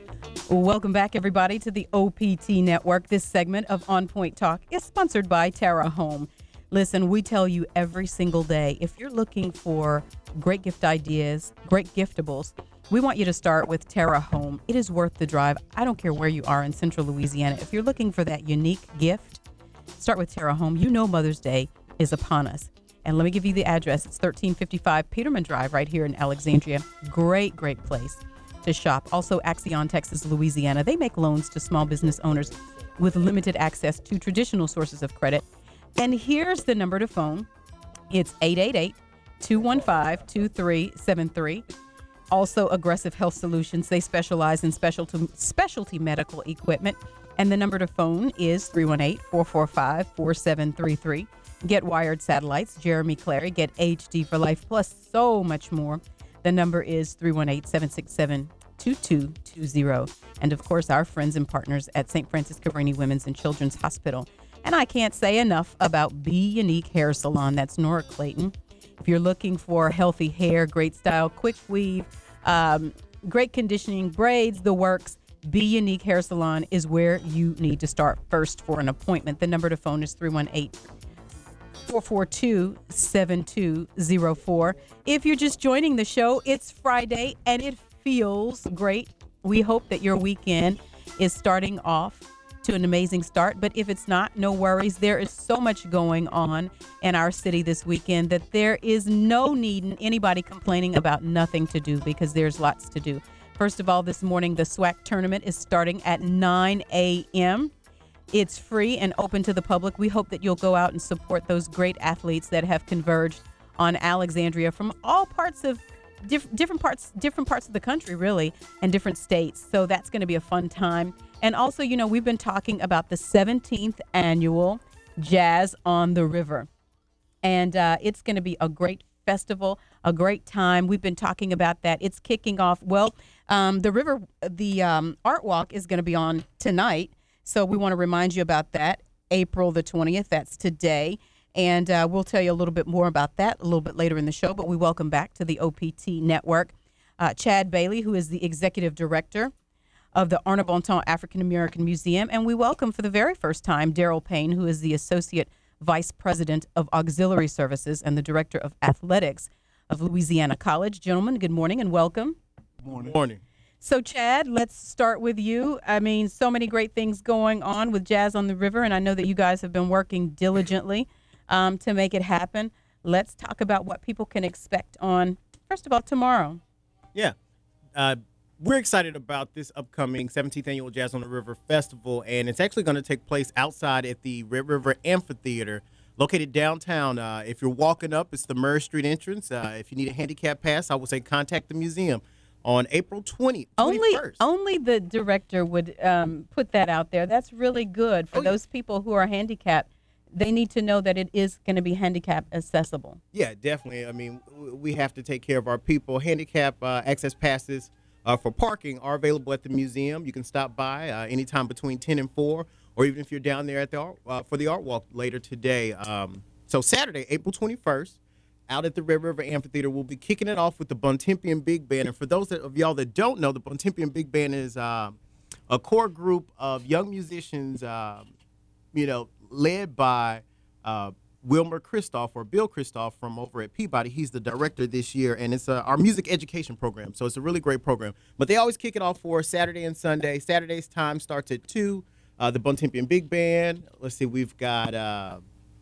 Welcome back, everybody, to the O P T Network. This segment of On Point Talk is sponsored by Terra Home. Listen, we tell you every single day, if you're looking for great gift ideas, great giftables, we want you to start with Terra Home. It is worth the drive. I don't care where you are in Central Louisiana. If you're looking for that unique gift, start with Terra Home. You know Mother's Day is upon us. And let me give you the address. It's thirteen fifty-five Peterman Drive right here in Alexandria. Great, great place to shop. Also, Axion, Texas, Louisiana. They make loans to small business owners with limited access to traditional sources of credit. And here's the number to phone. It's eight eight eight, two one five, two three seven three. Also, Aggressive Health Solutions. They specialize in specialty, specialty medical equipment. And the number to phone is three one eight, four four five, four seven three three. Get Wired Satellites, Jeremy Clary. Get H D for Life, plus so much more. The number is three one eight, seven six seven, two two two zero. And, of course, our friends and partners at Saint Francis Cabrini Women's and Children's Hospital. And I can't say enough about Be Unique Hair Salon. That's Nora Clayton. If you're looking for healthy hair, great style, quick weave, um, great conditioning, braids, the works, Be Unique Hair Salon is where you need to start first for an appointment. The number to phone is three one eight, four four two, seven two zero four. If you're just joining the show, it's Friday and it feels great. We hope that your weekend is starting off to an amazing start, but if it's not, no worries. There is so much going on in our city this weekend that there is no need in anybody complaining about nothing to do, because there's lots to do. First of all, this morning, the SWAC tournament is starting at nine a.m. It's free and open to the public. We hope that you'll go out and support those great athletes that have converged on Alexandria from all parts of diff- different parts, different parts of the country, really, and different states. So that's going to be a fun time. And also, you know, we've been talking about the seventeenth annual Jazz on the River, and uh, it's going to be a great festival, a great time. We've been talking about that. It's kicking off. Well, um, the river, the um, Art Walk is going to be on tonight. So we want to remind you about that. April the twentieth, that's today. And uh, we'll tell you a little bit more about that a little bit later in the show. But we welcome back to the O P T Network uh, Chad Bailey, who is the executive director of the Arna Bontemps African American Museum. And we welcome for the very first time Daryl Payne, who is the associate vice president of auxiliary services and the director of athletics of Louisiana College. Gentlemen, good morning and welcome. Good morning. Morning. So, Chad, let's start with you. I mean, so many great things going on with Jazz on the River, and I know that you guys have been working diligently um, to make it happen. Let's talk about what people can expect on, first of all, tomorrow. Yeah. Uh, we're excited about this upcoming seventeenth Annual Jazz on the River Festival, and it's actually going to take place outside at the Red River Amphitheater, located downtown. Uh, if you're walking up, it's the Murray Street entrance. Uh, if you need a handicap pass, I would say contact the museum. On April twentieth, only only the director would um, put that out there. That's really good for oh, those yeah. people who are handicapped. They need to know that it is going to be handicap accessible. Yeah, definitely. I mean, we have to take care of our people. Handicap uh, access passes uh, for parking are available at the museum. You can stop by uh, anytime between ten and four, or even if you're down there at the art, uh, for the art walk later today. Um, so Saturday, April twenty-first. Out at the Red River Amphitheater, we'll be kicking it off with the Bontempian Big Band. And for those that, of y'all that don't know, the Bontempian Big Band is uh, a core group of young musicians, uh, you know, led by uh, Wilmer Christoph, or Bill Christoph, from over at Peabody. He's the director this year, and it's uh, our music education program. So it's a really great program. But they always kick it off for Saturday and Sunday. Saturday's time starts at two. Uh, the Bontempian Big Band. Let's see, we've got... Uh,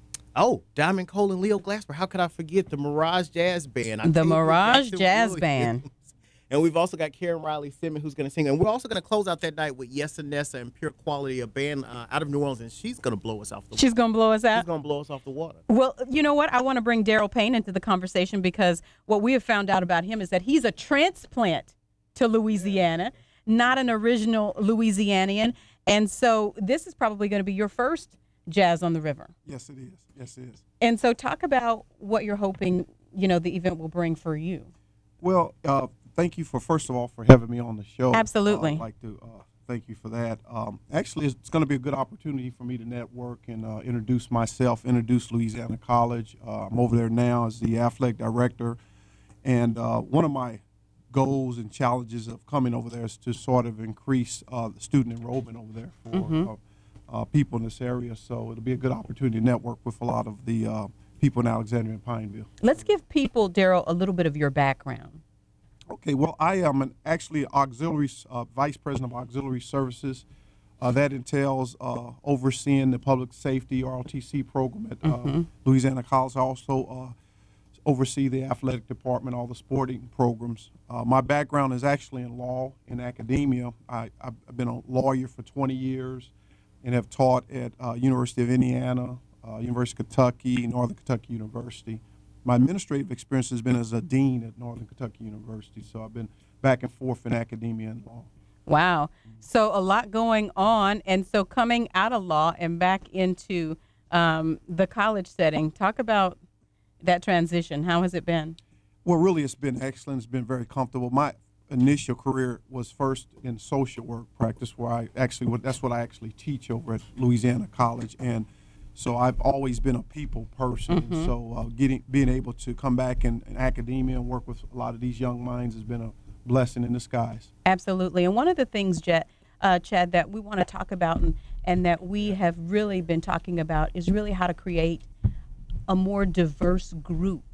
Oh, Diamond Cole and Leo Glasper. How could I forget the Mirage Jazz Band? I the Mirage Jazz Band. And we've also got Karen Riley Simmons, who's going to sing. And we're also going to close out that night with Yes Anessa and Pure Quality, a band uh, out of New Orleans. And she's going to blow us off the water. She's going to blow us out? She's going to blow us off the water. Well, you know what? I want to bring Daryl Payne into the conversation, because what we have found out about him is that he's a transplant to Louisiana, not an original Louisianian. And so this is probably going to be your first Jazz on the River. Yes, it is. Yes, it is. And so talk about what you're hoping, you know, the event will bring for you. Well, uh, thank you for, first of all, for having me on the show. Absolutely. Uh, I'd like to uh, thank you for that. Um, actually, it's going to be a good opportunity for me to network and uh, introduce myself, introduce Louisiana College. Uh, I'm over there now as the athletic director. And uh, one of my goals and challenges of coming over there is to sort of increase uh, student enrollment over there for Mhm. uh, uh, people in this area. So it'll be a good opportunity to network with a lot of the uh, people in Alexandria and Pineville. Let's give people, Daryl, a little bit of your background. Okay, well, I am an actually auxiliary uh, vice president of auxiliary services. Uh, that entails uh, overseeing the public safety R O T C program at uh, Mhm. Louisiana College. I also uh, oversee the athletic department, all the sporting programs. Uh, my background is actually in law and academia. I, I've been a lawyer for twenty years and have taught at uh, University of Indiana, uh, University of Kentucky, Northern Kentucky University. My administrative experience has been as a dean at Northern Kentucky University, so I've been back and forth in academia and law. Wow. So a lot going on. And so coming out of law and back into um, the college setting, talk about that transition. How has it been? Well, really, it's been excellent. It's been very comfortable. My initial career was first in social work practice, where I actually, that's what I actually teach over at Louisiana College. And so I've always been a people person. Mhm. And so uh, getting, being able to come back in, in academia and work with a lot of these young minds has been a blessing in disguise. Absolutely. And one of the things, Jet, uh, Chad, that we want to talk about and, and that we have really been talking about is really how to create a more diverse group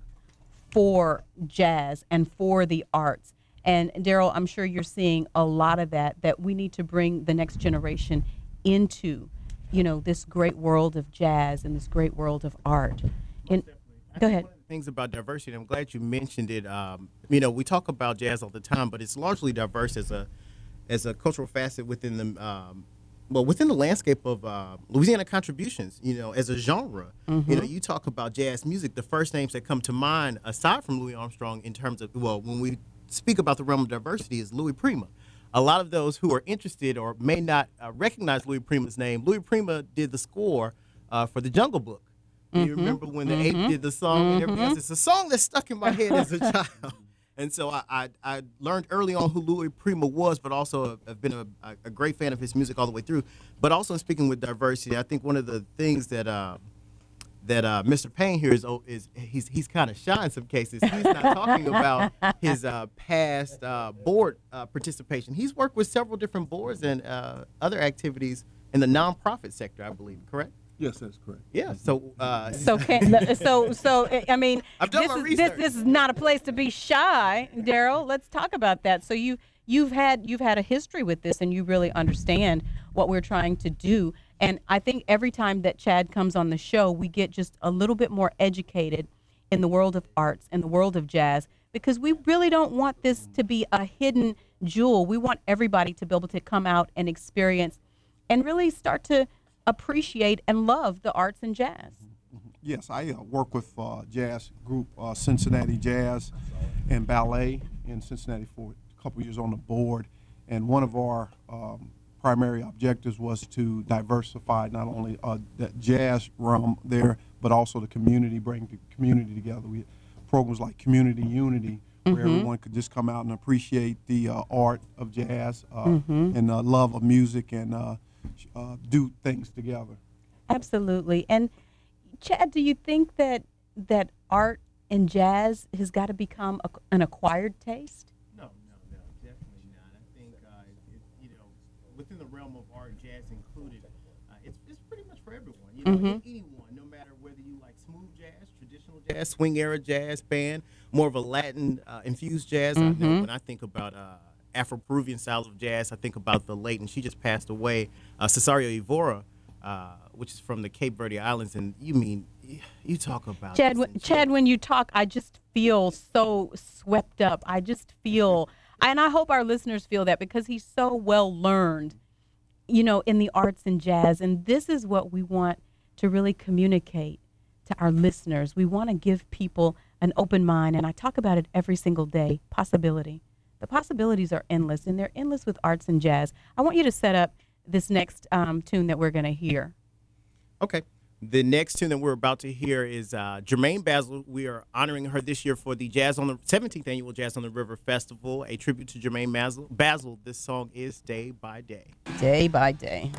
for jazz and for the arts. And Daryl, I'm sure you're seeing a lot of that, that we need to bring the next generation into, you know, this great world of jazz and this great world of art. And, go ahead. Things about diversity. I'm glad you mentioned it. Um, you know, we talk about jazz all the time, but it's largely diverse as a as a cultural facet within the um, well within the landscape of uh, Louisiana contributions. You know, as a genre. Mhm. You know, you talk about jazz music. The first names that come to mind, aside from Louis Armstrong, in terms of well, when we speak about the realm of diversity, is Louis Prima. A lot of those who are interested or may not uh, recognize Louis Prima's name. Louis Prima did the score uh, for The Jungle Book. You Mhm. remember when the Mhm. ape did the song and everything Mhm. else? It's a song that stuck in my head as a child. And so I, I, I learned early on who Louis Prima was, but also have been a, a great fan of his music all the way through. But also in speaking with diversity, I think one of the things that uh, that uh, Mister Payne here is, is he's he's kind of shy in some cases. He's not talking about his uh, past uh, board uh, participation. He's worked with several different boards and uh, other activities in the nonprofit sector, I believe, correct? Yes, that's correct. Yeah. So. Uh, So, can, so, so, I mean, I've done this, my is, research. this, this is not a place to be shy, Daryl. Let's talk about that. So you, you've had, you've had a history with this, and you really understand what we're trying to do. And I think every time that Chad comes on the show, we get just a little bit more educated in the world of arts and the world of jazz, because we really don't want this to be a hidden jewel. We want everybody to be able to come out and experience and really start to appreciate and love the arts and jazz. Yes, I uh, work with uh, jazz group uh, Cincinnati Jazz and Ballet in Cincinnati for a couple years on the board. And one of our um, primary objectives was to diversify not only uh, that jazz realm there, but also the community, bring the community together. We had programs like Community Unity, where Mhm. everyone could just come out and appreciate the uh, art of jazz uh, Mhm. and uh, love of music and uh, uh, do things together. Absolutely. And Chad, do you think that that art and jazz has got to become a, an acquired taste? No, no, no, definitely not. I think, uh, it, you know, within the realm of art, jazz included, uh, it's, it's pretty much for everyone. You know, Mhm. anyone, no matter whether you like smooth jazz, traditional jazz, swing era jazz band, more of a Latin uh, infused jazz. I know Mhm. when I think about uh, Afro-Peruvian styles of jazz, I think about the late, and she just passed away, uh, Cesario Evora, uh, which is from the Cape Verde Islands. And you mean, you talk about Chad, this when, and Chad, when you talk, I just feel so swept up. I just feel, and I hope our listeners feel that, because he's so well learned, you know, in the arts and jazz. And this is what we want to really communicate to our listeners. We want to give people an open mind, and I talk about it every single day, possibility. The possibilities are endless, and they're endless with arts and jazz. I want you to set up this next um, tune that we're going to hear. Okay. The next tune that we're about to hear is uh, Jermaine Basil. We are honoring her this year for the Jazz on the seventeenth annual Jazz on the River Festival, a tribute to Jermaine Basil. Basil. This song is Day by Day. Day by Day.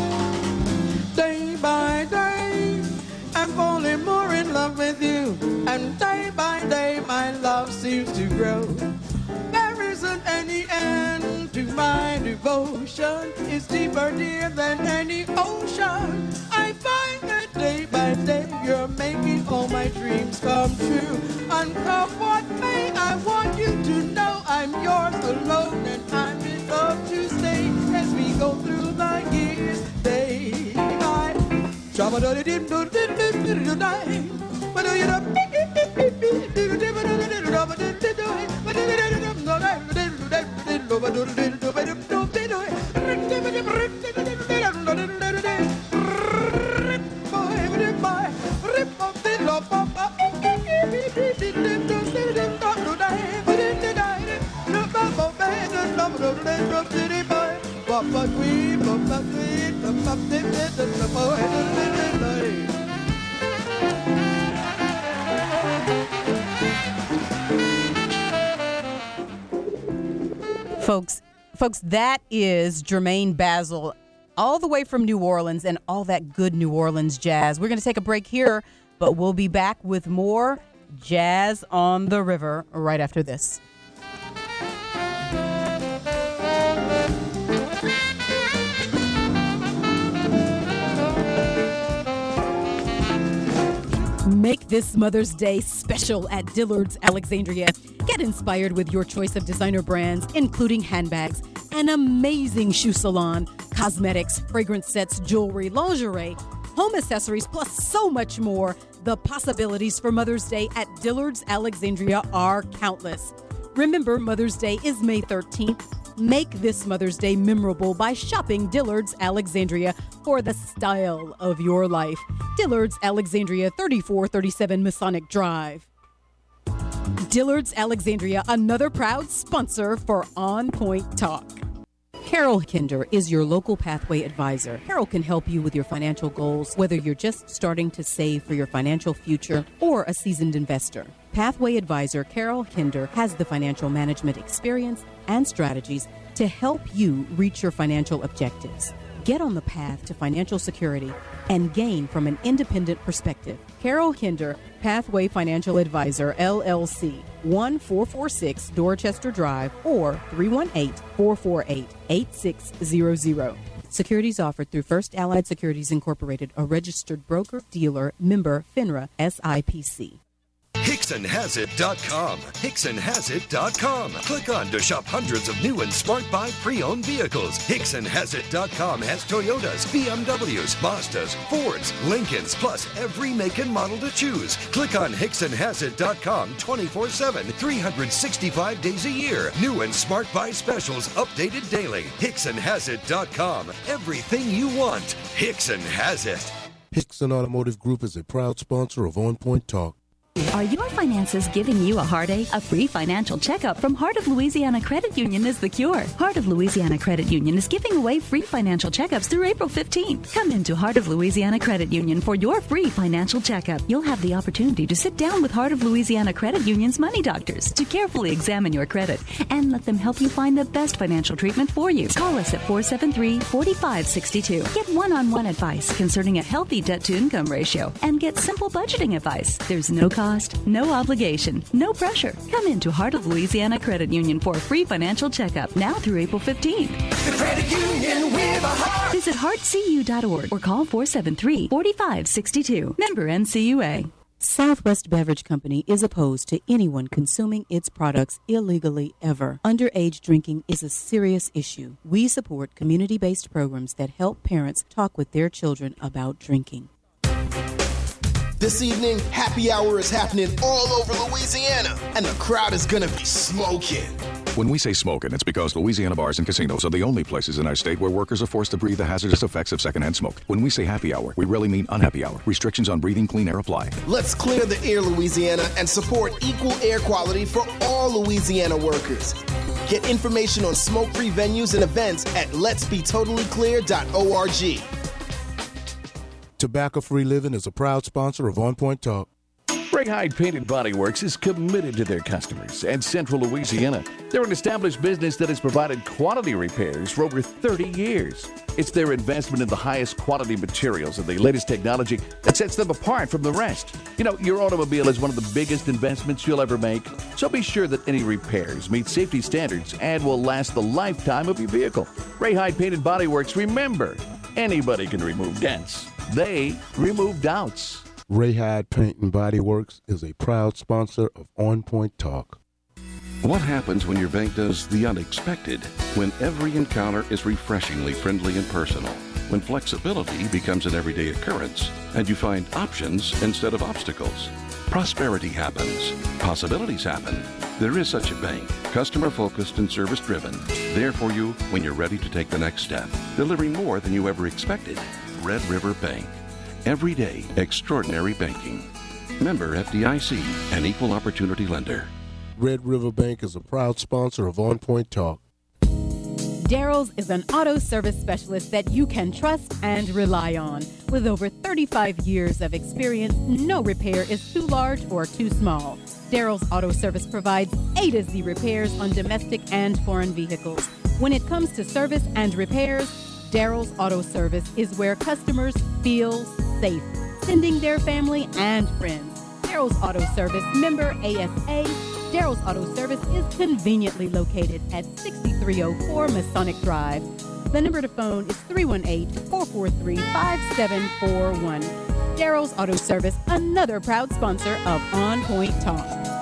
Day by day, I'm falling more in love with you. I and day by day my love seems to grow. There isn't any end to my devotion. It's deeper, dear, than any ocean. I find that day by day you're making all my dreams come true. And come what may, I want you to know I'm yours alone, and I'm in love to stay as we go through the years, day by Folks, folks, that is Jermaine Basil, all the way from New Orleans, and all that good New Orleans jazz. We're going to take a break here, but we'll be back with more Jazz on the River right after this. Make this Mother's Day special at Dillard's Alexandria. Get inspired with your choice of designer brands, including handbags, an amazing shoe salon, cosmetics, fragrance sets, jewelry, lingerie, home accessories, plus so much more. The possibilities for Mother's Day at Dillard's Alexandria are countless. Remember, Mother's Day is May thirteenth. Make this Mother's Day memorable by shopping Dillard's Alexandria for the style of your life. Dillard's Alexandria, thirty-four thirty-seven Masonic Drive. Dillard's Alexandria, another proud sponsor for On Point Talk. Carol Kinder is your local pathway advisor. Carol can help you with your financial goals, whether you're just starting to save for your financial future or a seasoned investor. Pathway advisor Carol Kinder has the financial management experience and strategies to help you reach your financial objectives. Get on the path to financial security and gain from an independent perspective. Carol Kinder, Pathway Financial Advisor, L L C, one four four six Dorchester Drive, or three one eight, four four eight, eight six zero zero. Securities offered through First Allied Securities Incorporated, a registered broker, dealer, member, FINRA, S I P C. Hickson Has It dot com. Hickson Has It dot com. Click on to shop hundreds of new and Smart Buy pre-owned vehicles. Hickson Has It dot com has Toyotas, B M Ws, Mazdas, Fords, Lincolns, plus every make and model to choose. Click on Hickson Has It dot com twenty-four seven, three hundred sixty-five days a year. New and Smart Buy specials updated daily. Hickson Has It dot com. Everything you want. Hickson has it. Hickson Automotive Group is a proud sponsor of On Point Talk. Are your finances giving you a heartache? A free financial checkup from Heart of Louisiana Credit Union is the cure. Heart of Louisiana Credit Union is giving away free financial checkups through April fifteenth. Come into Heart of Louisiana Credit Union for your free financial checkup. You'll have the opportunity to sit down with Heart of Louisiana Credit Union's money doctors to carefully examine your credit and let them help you find the best financial treatment for you. Call us at four seven three, four five six two. Get one-on-one advice concerning a healthy debt-to-income ratio and get simple budgeting advice. There's no cost. No obligation, no pressure. Come into Heart of Louisiana Credit Union for a free financial checkup now through April fifteenth. The credit union with a heart. Visit heart c u dot org or call four seven three, four five six two. Member N C U A. Southwest Beverage Company is opposed to anyone consuming its products illegally ever. Underage drinking is a serious issue. We support community-based programs that help parents talk with their children about drinking. This evening, happy hour is happening all over Louisiana, and the crowd is gonna be smoking. When we say smoking, it's because Louisiana bars and casinos are the only places in our state where workers are forced to breathe the hazardous effects of secondhand smoke. When we say happy hour, we really mean unhappy hour. Restrictions on breathing clean air apply. Let's clear the air, Louisiana, and support equal air quality for all Louisiana workers. Get information on smoke-free venues and events at lets be totally clear dot org. Tobacco Free Living is a proud sponsor of On Point Talk. Bring Ray Hyde Painted Body Works is committed to their customers and Central Louisiana. They're an established business that has provided quality repairs for over thirty years. It's their investment in the highest quality materials and the latest technology that sets them apart from the rest. You know, your automobile is one of the biggest investments you'll ever make, so be sure that any repairs meet safety standards and will last the lifetime of your vehicle. Ray Hyde Painted Body Works, remember, anybody can remove dents. They remove doubts. Ray Hyde Paint and Body Works is a proud sponsor of On Point Talk. What happens when your bank does the unexpected? When every encounter is refreshingly friendly and personal? When flexibility becomes an everyday occurrence and you find options instead of obstacles? Prosperity happens. Possibilities happen. There is such a bank, customer-focused and service-driven, there for you when you're ready to take the next step, delivering more than you ever expected. Red River Bank. Everyday extraordinary banking. Member F D I C, an equal opportunity lender. Red River Bank is a proud sponsor of On Point Talk. Daryl's is an auto service specialist that you can trust and rely on. With over thirty-five years of experience, no repair is too large or too small. Daryl's Auto Service provides A to Z repairs on domestic and foreign vehicles. When it comes to service and repairs, Daryl's Auto Service is where customers feel safe, sending their family and friends. Daryl's Auto Service, member A S A. Daryl's Auto Service is conveniently located at sixty-three oh four Masonic Drive. The number to phone is three one eight, four four three, five seven four one. Daryl's Auto Service, another proud sponsor of On Point Talk.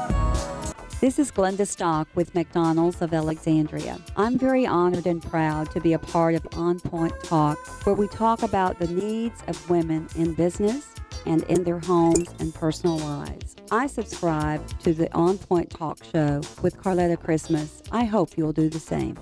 This is Glenda Stock with McDonald's of Alexandria. I'm very honored and proud to be a part of On Point Talk, where we talk about the needs of women in business and in their homes and personal lives. I subscribe to the On Point Talk show with Carletta Christmas. I hope you'll do the same.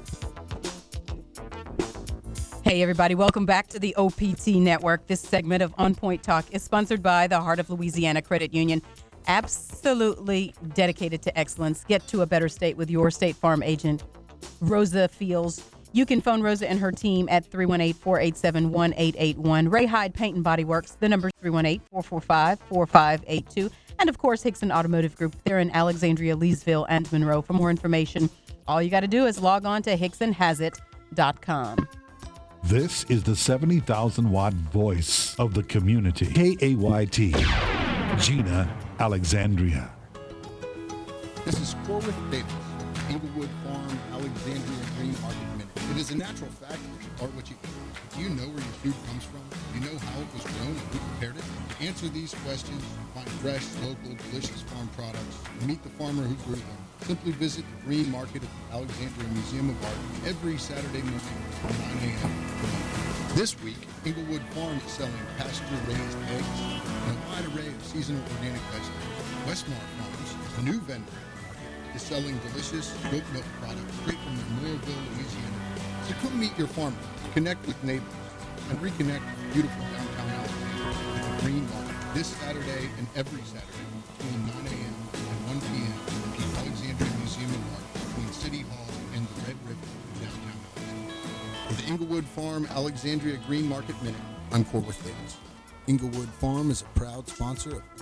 Hey everybody, welcome back to the O P T Network. This segment of On Point Talk is sponsored by the Heart of Louisiana Credit Union. Absolutely dedicated to excellence. Get to a better state with your State Farm agent, Rosa Fields. You can phone Rosa and her team at three one eight, four eight seven, one eight eight one. Ray Hyde Paint and Body Works, the number is three one eight, four four five, four five eight two. And of course, Hickson Automotive Group. They're in Alexandria, Leesville, and Monroe. For more information, all you got to do is log on to hickson has it dot com. This is the seventy thousand watt voice of the community. K A Y T, Gina Alexandria. This is Corwith Davis, Inglewood Farm, Alexandria Green Market Minute. It is a natural fact or what you eat. Do you know where your food comes from? Do you know how it was grown and who prepared it? To answer these questions, find fresh, local, delicious farm products, and meet the farmer who grew them. Simply visit the Green Market at the Alexandria Museum of Art every Saturday morning from nine a.m. This week, Inglewood Farm is selling pasture-raised eggs and a wide array of seasonal organic vegetables. Westmar Farms, a new vendor at the market, is selling delicious goat milk products straight from Mooresville, Louisiana. So come meet your farmer, connect with neighbors, and reconnect with beautiful downtown Alexandria at the Green Market this Saturday and every Saturday between nine a.m. and one p.m. at the Alexandria Museum of Art between City Hall and the Red River in downtown Alexandria. For the Inglewood Farm Alexandria Green Market Minute, I'm Corwith Davis. Inglewood Farm is a proud sponsor of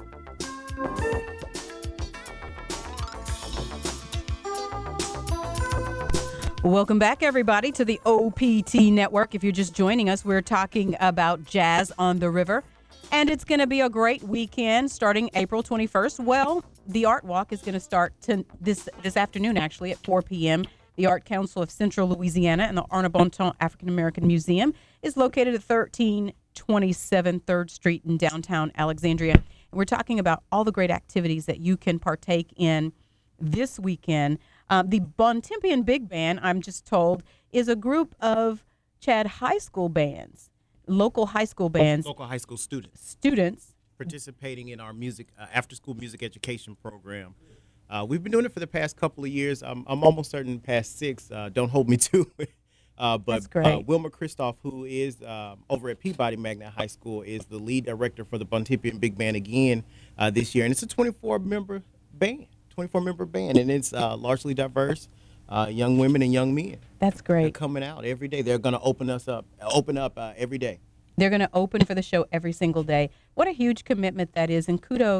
Welcome back, everybody, to the O P T Network. If you're just joining us, we're talking about Jazz on the River, and it's going to be a great weekend starting April twenty-first. Well, the Art Walk is going to start to this this afternoon, actually, at four p.m. The Art Council of Central Louisiana and the Arna Bontemps African American Museum is located at thirteen twenty-seven third Street in downtown Alexandria. And we're talking about all the great activities that you can partake in this weekend. Uh, the Bontempian Big Band, I'm just told, is a group of Chad High School bands, local high school bands. Local high school students. Students. Participating in our music, uh, after-school music education program. Uh, we've been doing it for the past couple of years. I'm, I'm almost certain past six. Uh, don't hold me to it. Uh, but uh, Wilma Christoph, who is uh, over at Peabody Magnet High School, is the lead director for the Bontempian Big Band again uh, this year. And it's a twenty-four member band. twenty-four member band, and it's uh, largely diverse, uh, young women and young men. That's great. They're coming out every day. They're going to open us up, open up uh, every day. They're going to open for the show every single day. What a huge commitment that is, and kudos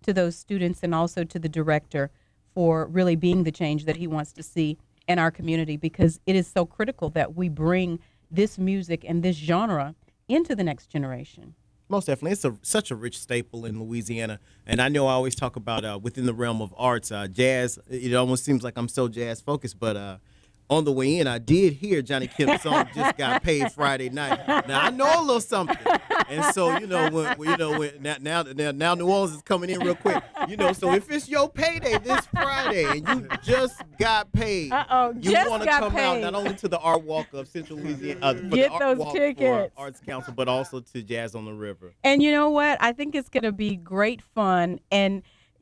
to those students and also to the director for really being the change that he wants to see in our community, because it is so critical that we bring this music and this genre into the next generation. Most definitely. It's a, such a rich staple in Louisiana. And I know I always talk about uh, within the realm of arts, uh, jazz. It almost seems like I'm so jazz focused, but uh, on the way in, I did hear Johnny Kemp's song "Just Got Paid" Friday night. Now I know a little something, and so you know, when, you know, when, now, now, now, now New Orleans is coming in real quick. You know, so if it's your payday this Friday and you just got paid, Uh-oh, you just want to got come paid. out not only to the Art Walk of Central Louisiana, uh, for Get the Art those Walk tickets. for Arts Council, but also to Jazz on the River. And you know what? I think it's going to be great fun. And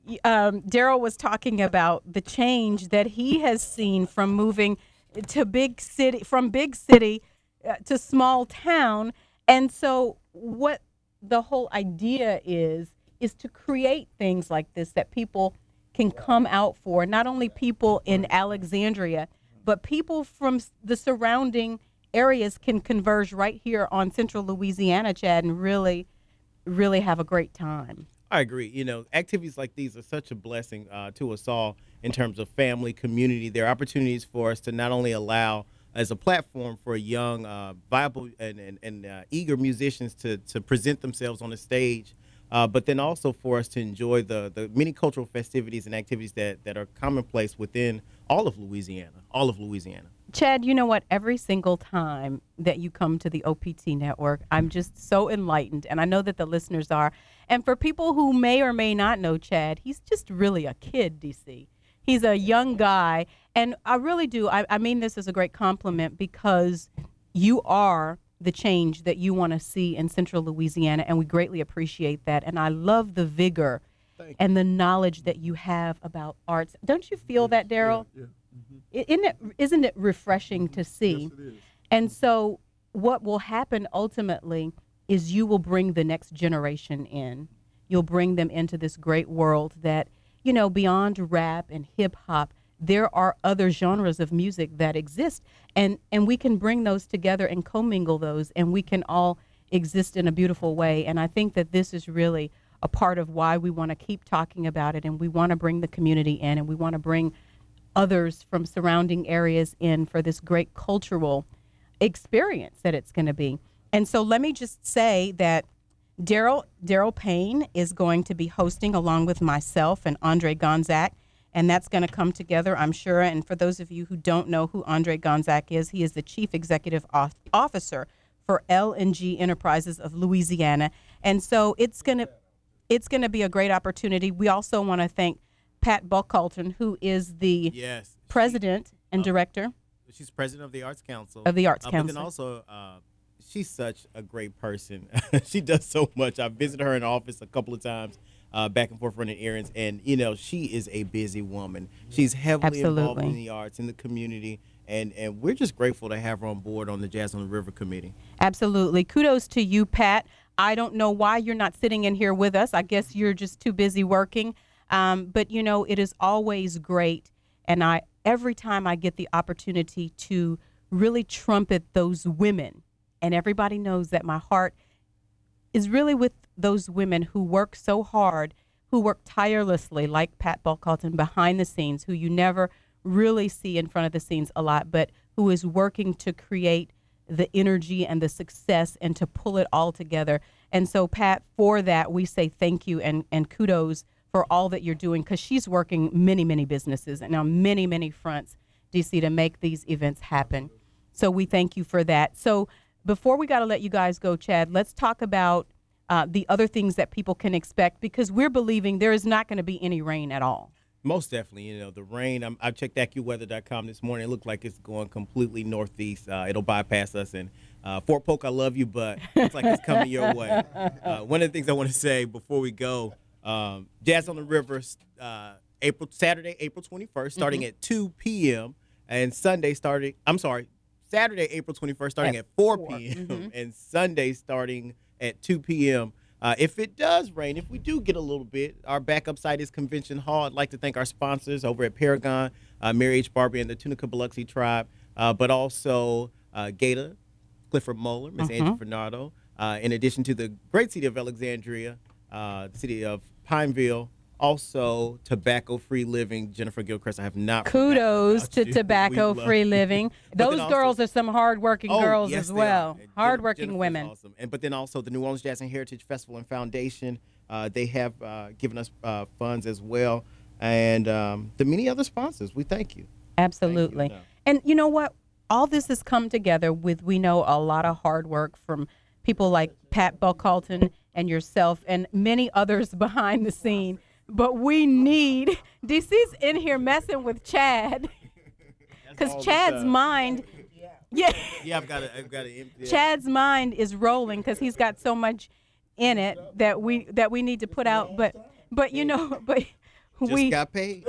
um, Daryl was talking about the change that he has seen from moving to big city, from big city uh, to small town. And so what the whole idea is, is to create things like this that people can come out for, not only people in Alexandria, but people from s- the surrounding areas can converge right here on Central Louisiana, Chad, and really, really have a great time. I agree. You know, activities like these are such a blessing uh, to us all in terms of family, community. They're opportunities for us to not only allow as a platform for young, uh, viable, and, and, and uh, eager musicians to, to present themselves on the stage, uh, but then also for us to enjoy the, the many cultural festivities and activities that, that are commonplace within all of Louisiana, all of Louisiana. Chad, you know what? Every single time that you come to the O P T network, I'm just so enlightened, and I know that the listeners are. And for people who may or may not know Chad, he's just really a kid, D C. He's a young guy, and I really do. I, I mean this as a great compliment, because you are the change that you want to see in Central Louisiana, and we greatly appreciate that. And I love the vigor and the knowledge that you have about arts. Don't you feel that, Daryl? Yeah. I- Isn't it, isn't it refreshing to see? Yes, it is. And so what will happen ultimately is you will bring the next generation in. You'll bring them into this great world that, you know, beyond rap and hip hop, there are other genres of music that exist. And, and we can bring those together and commingle those, and we can all exist in a beautiful way. And I think that this is really a part of why we want to keep talking about it, and we want to bring the community in, and we want to bring others from surrounding areas in for this great cultural experience that it's going to be. And so let me just say that Daryl Daryl Payne is going to be hosting along with myself and Andre Gonzak, and that's going to come together, I'm sure. And for those of you who don't know who Andre Gonzak is, he is the Chief Executive Off- Officer for L and G Enterprises of Louisiana. And so it's going to it's going to be a great opportunity. We also want to thank Pat Buckhalter, who is the Yes. president and director She's president of the Arts Council. of the Arts uh, But Council. then also, uh, she's such a great person. She does so much. I've visited her in office a couple of times, uh, back and forth running errands. And, you know, she is a busy woman. She's heavily involved Absolutely. in the arts, in the community. And, and we're just grateful to have her on board on the Jazz on the River Committee. Absolutely. Kudos to you, Pat. I don't know why you're not sitting in here with us. I guess you're just too busy working. Um, but, you know, it is always great. And I every time I get the opportunity to really trumpet those women, and everybody knows that my heart is really with those women who work so hard, who work tirelessly, like Pat Buckhalter, behind the scenes, who you never really see in front of the scenes a lot, but who is working to create the energy and the success and to pull it all together. And so, Pat, for that, we say thank you and, and kudos for all that you're doing, because she's working many, many businesses and on many, many fronts, D C, to make these events happen. So we thank you for that. So before we got to let you guys go, Chad, let's talk about uh, the other things that people can expect, because we're believing there is not going to be any rain at all. Most definitely. You know, the rain, I'm, I checked AccuWeather dot com this morning. It looked like it's going completely northeast. Uh, it'll bypass us. And uh, Fort Polk, I love you, but it's like it's coming your way. Uh, one of the things I want to say before we go, um, Jazz on the River, uh, April Saturday, April twenty-first, starting Mhm. at two p.m. and Sunday starting, I'm sorry, Saturday, April twenty-first, starting At at four four. p.m. Mhm. and Sunday starting at two p.m. Uh, if it does rain, if we do get a little bit, our backup site is Convention Hall. I'd like to thank our sponsors over at Paragon, uh, Mary H. Barbie and the Tunica Biloxi Tribe, uh, but also uh, Gata, Clifford Moeller, Miss Mhm. Angie Fernando, uh, in addition to the great city of Alexandria, uh, the city of Pineville, Also, tobacco-free living. Jennifer Gilchrist, I have not. Kudos to you. tobacco-free living. Those also, girls are some hardworking oh, girls yes, as well. Hardworking Jennifer's women. Awesome. And but then also the New Orleans Jazz and Heritage Festival and Foundation. Uh, they have uh, given us uh, funds as well, and um, the many other sponsors. We thank you. Absolutely. Thank you. And you know what? All this has come together with, we know, a lot of hard work from people like Pat Buckhalton and yourself and many others behind the scene. But we need, D C's in here messing with Chad, because Chad's mind, yeah, yeah, I've got it. I've got it. Yeah. Chad's mind is rolling because he's got so much in it that we that we need to put out. But but you know, but Just we got paid.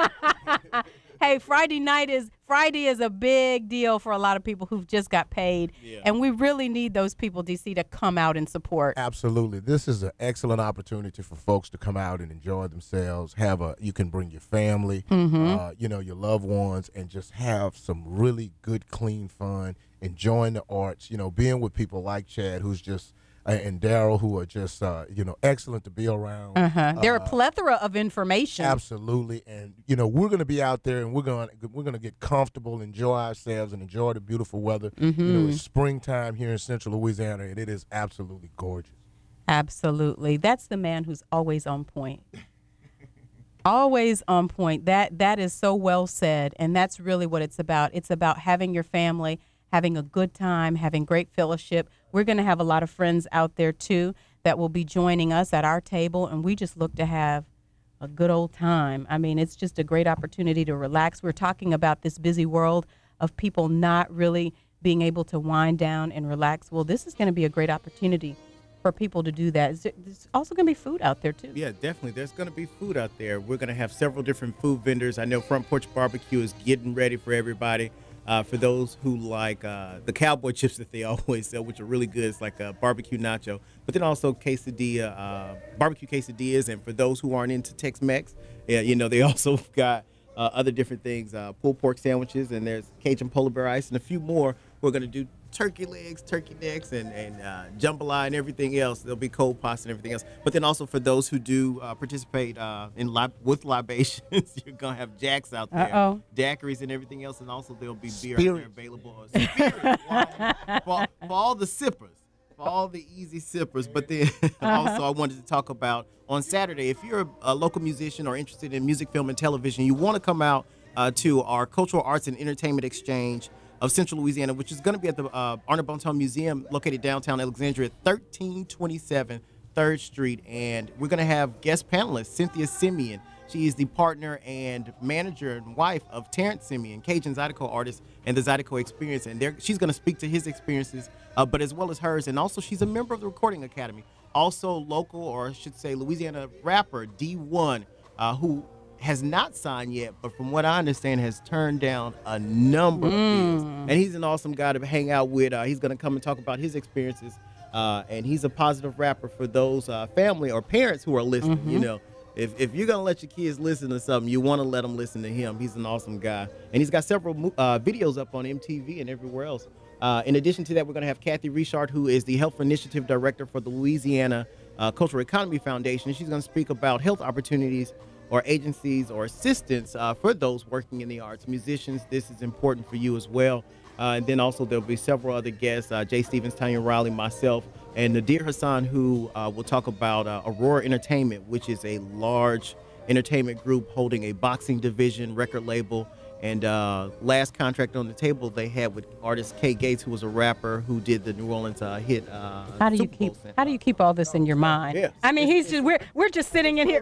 Hey, Friday night is Friday is a big deal for a lot of people who've just got paid, Yeah. and we really need those people, D C, to come out and support. Absolutely. This is an excellent opportunity for folks to come out and enjoy themselves. Have a you can bring your family, Mhm. uh, you know, your loved ones, and just have some really good, clean fun, enjoying the arts, you know, being with people like Chad, who's just uh, and Daryl, who are just uh, you know, excellent to be around. Uh-huh. There are Uh, a plethora of information. Absolutely, and you know we're going to be out there, and we're going to we're going to get comfortable, enjoy ourselves, and enjoy the beautiful weather. You know, Mhm. it's springtime here in Central Louisiana, and it is absolutely gorgeous. Absolutely. That's the man who's always on point. Always on point. That that is so well said, and that's really what it's about. It's about having your family, having a good time, having great fellowship. We're going to have a lot of friends out there too that will be joining us at our table, and we just look to have a good old time. I mean, it's just a great opportunity to relax. We're talking about this busy world of people not really being able to wind down and relax. Well, this is going to be a great opportunity for people to do that. There's also going to be food out there too. Yeah, definitely. There's going to be food out there. We're going to have several different food vendors. I know Front Porch Barbecue is getting ready for everybody. Uh, for those who like uh, the cowboy chips that they always sell, which are really good, it's like a barbecue nacho. But then also quesadilla, uh, barbecue quesadillas. And for those who aren't into Tex-Mex, yeah, you know, they also got uh, other different things, uh, pulled pork sandwiches, and there's Cajun polar bear ice, and a few more. We're going to do turkey legs, turkey necks, and, and uh, jambalaya and everything else. There'll be cold pasta and everything else. But then also for those who do uh, participate uh, in lib- with libations, you're going to have jacks out there, Uh-oh. daiquiris and everything else, and also there'll be beer Spirit. out there available. Or spirit, for, for, for all the sippers, for all the easy sippers. But then also I wanted to talk about on Saturday, if you're a, a local musician or interested in music, film, and television, you want to come out uh, to our Cultural Arts and Entertainment Exchange of Central Louisiana, which is going to be at the uh, Arnold Bontemps Museum located downtown Alexandria, thirteen twenty-seven third Street. And we're going to have guest panelist Cynthia Simeon. She is the partner and manager and wife of Terrence Simeon, Cajun Zydeco artist, and the Zydeco Experience. And she's going to speak to his experiences, uh, but as well as hers. And also, she's a member of the Recording Academy. Also, local, or I should say, Louisiana rapper D one, uh, who has not signed yet, but from what I understand, has turned down a number Mm. of deals. And he's an awesome guy to hang out with. Uh, he's going to come and talk about his experiences. Uh, and he's a positive rapper for those uh, family or parents who are listening. Mhm. You know, if, if you're going to let your kids listen to something, you want to let them listen to him. He's an awesome guy. And he's got several mo- uh, videos up on M T V and everywhere else. Uh, in addition to that, we're going to have Kathy Richard, who is the Health Initiative Director for the Louisiana uh, Cultural Economy Foundation. She's going to speak about health opportunities or agencies or assistance uh, for those working in the arts. Musicians, this is important for you as well. Uh, and then also there'll be several other guests, uh, Jay Stevens, Tanya Riley, myself, and Nadir Hassan, who uh, will talk about uh, Aurora Entertainment, which is a large entertainment group holding a boxing division, record label. And uh, last contract on the table they had with artist Kay Gates, who was a rapper who did the New Orleans uh, hit. Uh, How do you Super Bowl keep sound. How do you keep all this in your mind? Yeah. I mean, he's just we're we're just sitting in here.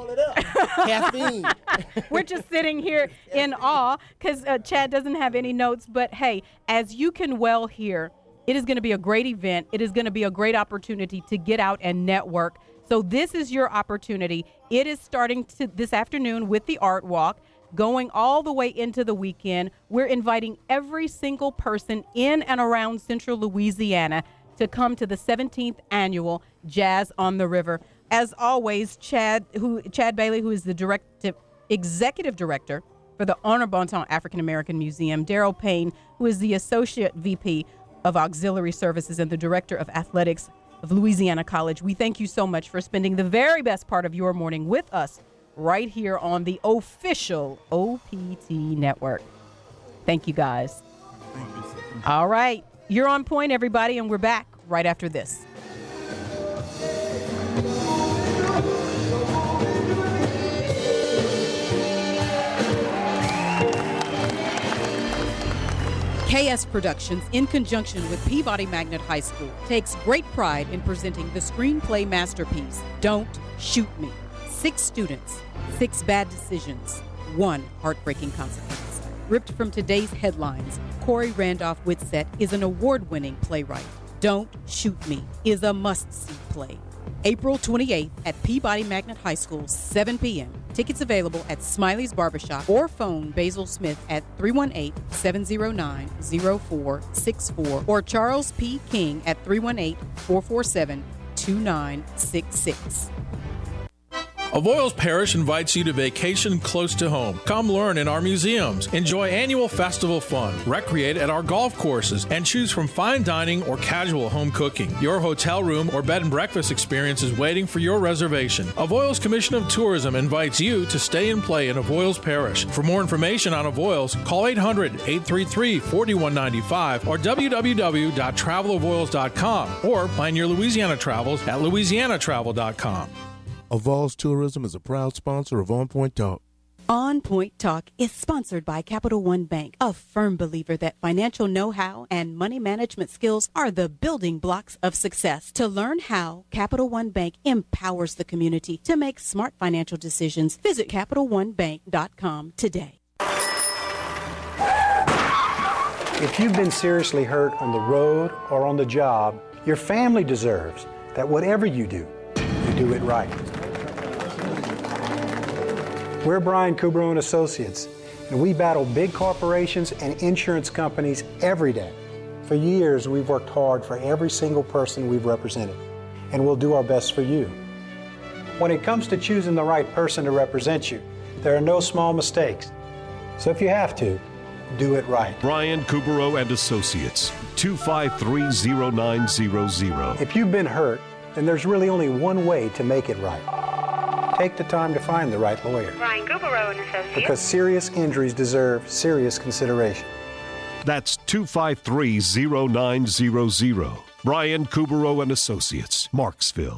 Caffeine. We're just sitting here in awe because uh, Chad doesn't have any notes. But hey, as you can well hear, it is going to be a great event. It is going to be a great opportunity to get out and network. So this is your opportunity. It is starting to this afternoon with the Art Walk, going all the way into the weekend. We're inviting every single person in and around Central Louisiana to come to the seventeenth annual Jazz on the River. As always, Chad, who Chad Bailey, who is the directive, executive director for the Honor Bontemps African American Museum, Daryl Payne, who is the associate V P of Auxiliary Services and the director of athletics of Louisiana College. We thank you so much for spending the very best part of your morning with us right here on the official O P T network. Thank you, guys. Thank you, sir. All right. You're on point, everybody, and we're back right after this. K S Productions, in conjunction with Peabody Magnet High School, takes great pride in presenting the screenplay masterpiece, Don't Shoot Me. Six students, six bad decisions, one heartbreaking consequence. Ripped from today's headlines, Corey Randolph Whitsett is an award-winning playwright. Don't Shoot Me is a must-see play. April twenty-eighth at Peabody Magnet High School, seven p.m. Tickets available at Smiley's Barbershop or phone Basil Smith at three one eight, seven zero nine, zero four six four or Charles P. King at three one eight, four four seven, two nine six six. Avoyles Parish invites you to vacation close to home. Come learn in our museums, enjoy annual festival fun, recreate at our golf courses, and choose from fine dining or casual home cooking. Your hotel room or bed and breakfast experience is waiting for your reservation. Avoyles Commission of Tourism invites you to stay and play in Avoyles Parish. For more information on Avoyles, call eight hundred, eight three three, four one nine five or w w w dot travel avoyles dot com or plan your Louisiana travels at louisiana travel dot com. Avoyles Tourism is a proud sponsor of On Point Talk. On Point Talk is sponsored by Capital One Bank, a firm believer that financial know-how and money management skills are the building blocks of success. To learn how Capital One Bank empowers the community to make smart financial decisions, visit capital one bank dot com today. If you've been seriously hurt on the road or on the job, your family deserves that whatever you do, you do it right. We're Brian Kubro and Associates, and we battle big corporations and insurance companies every day. For years, we've worked hard for every single person we've represented, and we'll do our best for you. When it comes to choosing the right person to represent you, there are no small mistakes. So if you have to, do it right. Brian Kubro and Associates, two five three, zero nine zero zero. If you've been hurt, then there's really only one way to make it right. Take the time to find the right lawyer. Brian Kubro and Associates. Because serious injuries deserve serious consideration. That's two five three, zero nine zero zero. Brian Kubro and Associates, Marksville.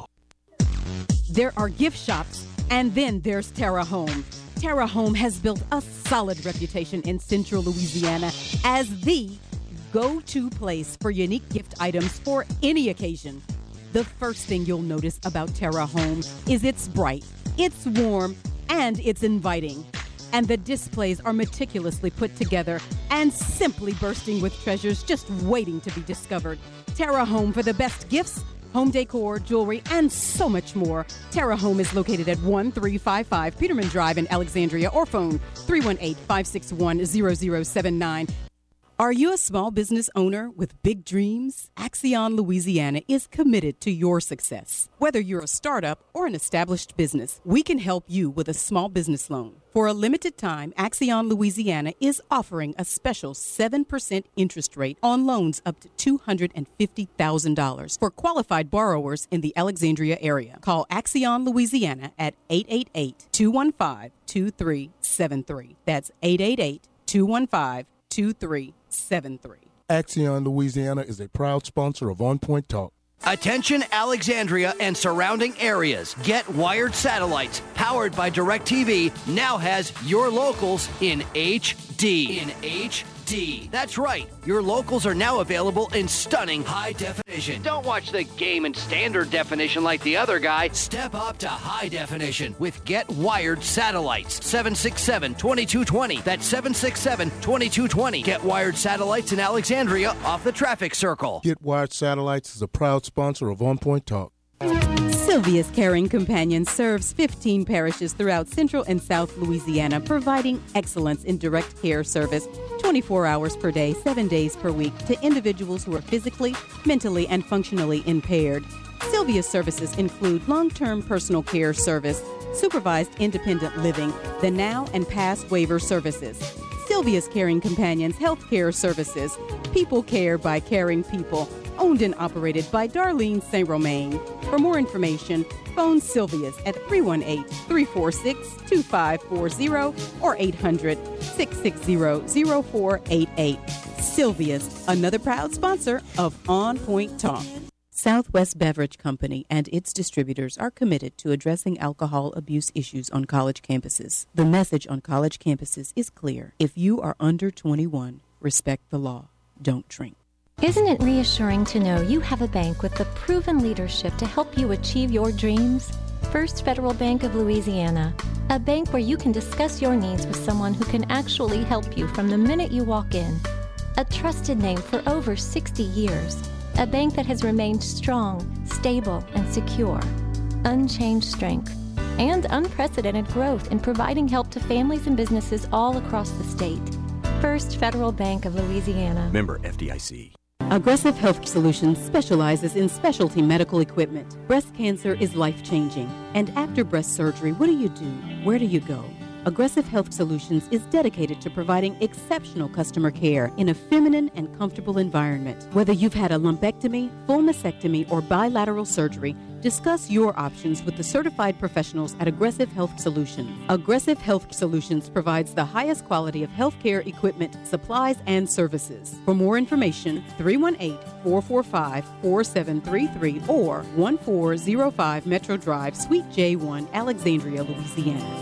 There are gift shops, and then there's Terra Home. Terra Home has built a solid reputation in Central Louisiana as the go-to place for unique gift items for any occasion. The first thing you'll notice about Terra Home is it's bright, it's warm, and it's inviting. And the displays are meticulously put together and simply bursting with treasures just waiting to be discovered. Terra Home for the best gifts, home decor, jewelry, and so much more. Terra Home is located at one three five five Peterman Drive in Alexandria or phone three one eight, five six one, zero zero seven nine. Are you a small business owner with big dreams? Axion Louisiana is committed to your success. Whether you're a startup or an established business, we can help you with a small business loan. For a limited time, Axion Louisiana is offering a special seven percent interest rate on loans up to two hundred fifty thousand dollars for qualified borrowers in the Alexandria area. Call Axion Louisiana at eight eight eight, two one five, two three seven three. That's eight eight eight, two one five, two three seven three. Axion Louisiana is a proud sponsor of On Point Talk. Attention Alexandria and surrounding areas. Get Wired Satellites, powered by DirecTV, now has your locals in H D. In H D. That's right. Your locals are now available in stunning high definition. Don't watch the game in standard definition like the other guy. Step up to high definition with Get Wired Satellites. seven six seven, two two two zero. That's seven six seven, two two two zero. Get Wired Satellites in Alexandria off the traffic circle. Get Wired Satellites is a proud sponsor of On Point Talk. Sylvia's Caring Companion serves fifteen parishes throughout Central and South Louisiana, providing excellence in direct care service twenty-four hours per day, seven days per week to individuals who are physically, mentally, and functionally impaired. Sylvia's services include long-term personal care service, supervised independent living, the now and past waiver services. Sylvia's Caring Companions health care services, people care by caring people. Owned and operated by Darlene Saint Romain. For more information, phone Sylvia's at three one eight, three four six, two five four zero or eight hundred, six six zero, zero four eight eight. Sylvia's, another proud sponsor of On Point Talk. Southwest Beverage Company and its distributors are committed to addressing alcohol abuse issues on college campuses. The message on college campuses is clear. If you are under twenty-one, respect the law. Don't drink. Isn't it reassuring to know you have a bank with the proven leadership to help you achieve your dreams? First Federal Bank of Louisiana, a bank where you can discuss your needs with someone who can actually help you from the minute you walk in. A trusted name for over sixty years. A bank that has remained strong, stable, and secure. Unchanged strength and unprecedented growth in providing help to families and businesses all across the state. First Federal Bank of Louisiana. Member F D I C. Aggressive Health Solutions specializes in specialty medical equipment. Breast cancer is life-changing. And after breast surgery, what do you do? Where do you go? Aggressive Health Solutions is dedicated to providing exceptional customer care in a feminine and comfortable environment. Whether you've had a lumpectomy, full mastectomy, or bilateral surgery, discuss your options with the certified professionals at Aggressive Health Solutions. Aggressive Health Solutions provides the highest quality of healthcare equipment, supplies, and services. For more information, three one eight, four four five, four seven three three or one four zero five Metro Drive, Suite J one, Alexandria, Louisiana.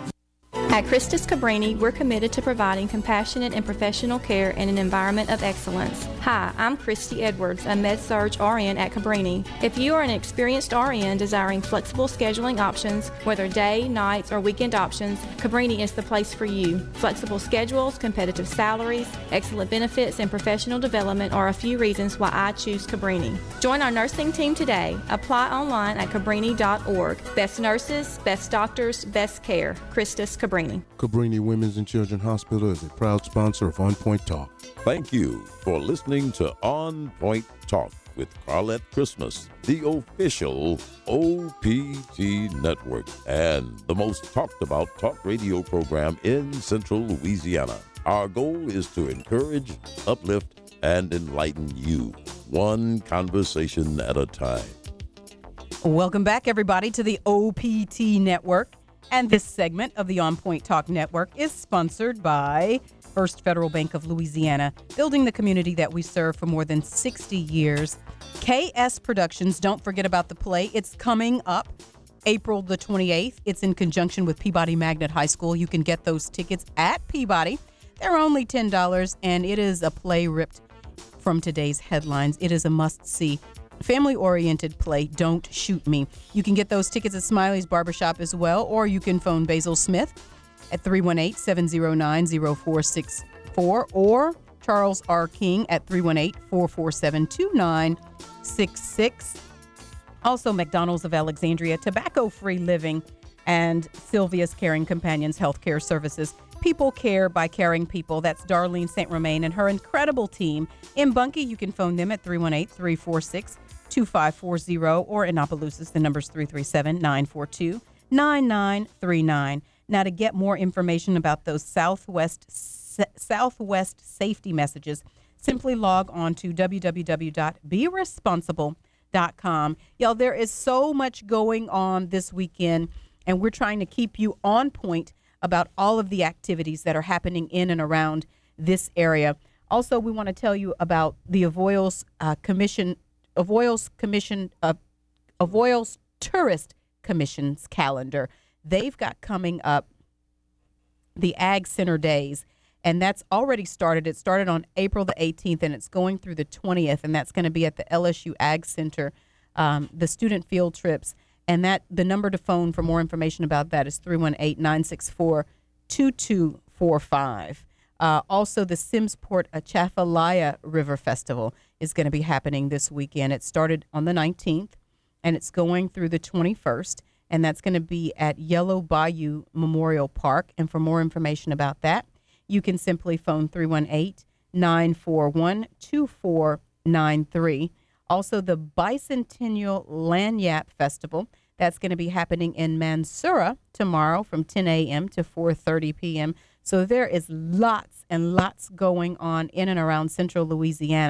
At Christus Cabrini, we're committed to providing compassionate and professional care in an environment of excellence. Hi, I'm Christy Edwards, a Med-Surg R N at Cabrini. If you are an experienced R N desiring flexible scheduling options, whether day, nights, or weekend options, Cabrini is the place for you. Flexible schedules, competitive salaries, excellent benefits, and professional development are a few reasons why I choose Cabrini. Join our nursing team today. Apply online at cabrini dot org. Best nurses, best doctors, best care. Christus Cabrini. Cabrini Women's and Children's Hospital is a proud sponsor of On Point Talk. Thank you for listening to On Point Talk with Carlette Christmas, the official O P T network and the most talked about talk radio program in Central Louisiana. Our goal is to encourage, uplift, and enlighten you, one conversation at a time. Welcome back, everybody, to the O P T network. And this segment of the On Point Talk Network is sponsored by First Federal Bank of Louisiana, building the community that we serve for more than sixty years. K S Productions, don't forget about the play. It's coming up April the twenty-eighth. It's in conjunction with Peabody Magnet High School. You can get those tickets at Peabody. They're only ten dollars, and it is a play ripped from today's headlines. It is a must-see. Family-oriented play, Don't Shoot Me. You can get those tickets at Smiley's Barbershop as well, or you can phone Basil Smith at three one eight, seven zero nine, zero four six four or Charles R. King at three one eight, four four seven, two nine six six. Also, McDonald's of Alexandria, Tobacco-Free Living, and Sylvia's Caring Companions Healthcare Services. People care by caring people. That's Darlene Saint Romain and her incredible team. In Bunkie, you can phone them at three one eight, three four six, two five four zero, or in Opelousas, the number's three three seven, nine four two, nine nine three nine. Now, to get more information about those Southwest Southwest safety messages, simply log on to w w w dot be responsible dot com. Y'all, there is so much going on this weekend, and we're trying to keep you on point about all of the activities that are happening in and around this area. Also, we want to tell you about the Avoyles uh, Commission, Avoyles Commission, uh, Avoyles Tourist Commission's calendar. They've got coming up the Ag Center Days, and that's already started. It started on April the eighteenth, and it's going through the twentieth, and that's going to be at the L S U Ag Center, um, the student field trips. And that the number to phone for more information about that is three one eight, nine six four, two two four five. Uh, also, the Simsport Atchafalaya River Festival is going to be happening this weekend. It started on the nineteenth, and it's going through the twenty-first, and that's going to be at Yellow Bayou Memorial Park. And for more information about that, you can simply phone three one eight, nine four one, two four nine three. Also, the Bicentennial Lagniappe Festival, that's going to be happening in Mansura tomorrow from ten a.m. to four thirty p.m. So there is lots and lots going on in and around Central Louisiana.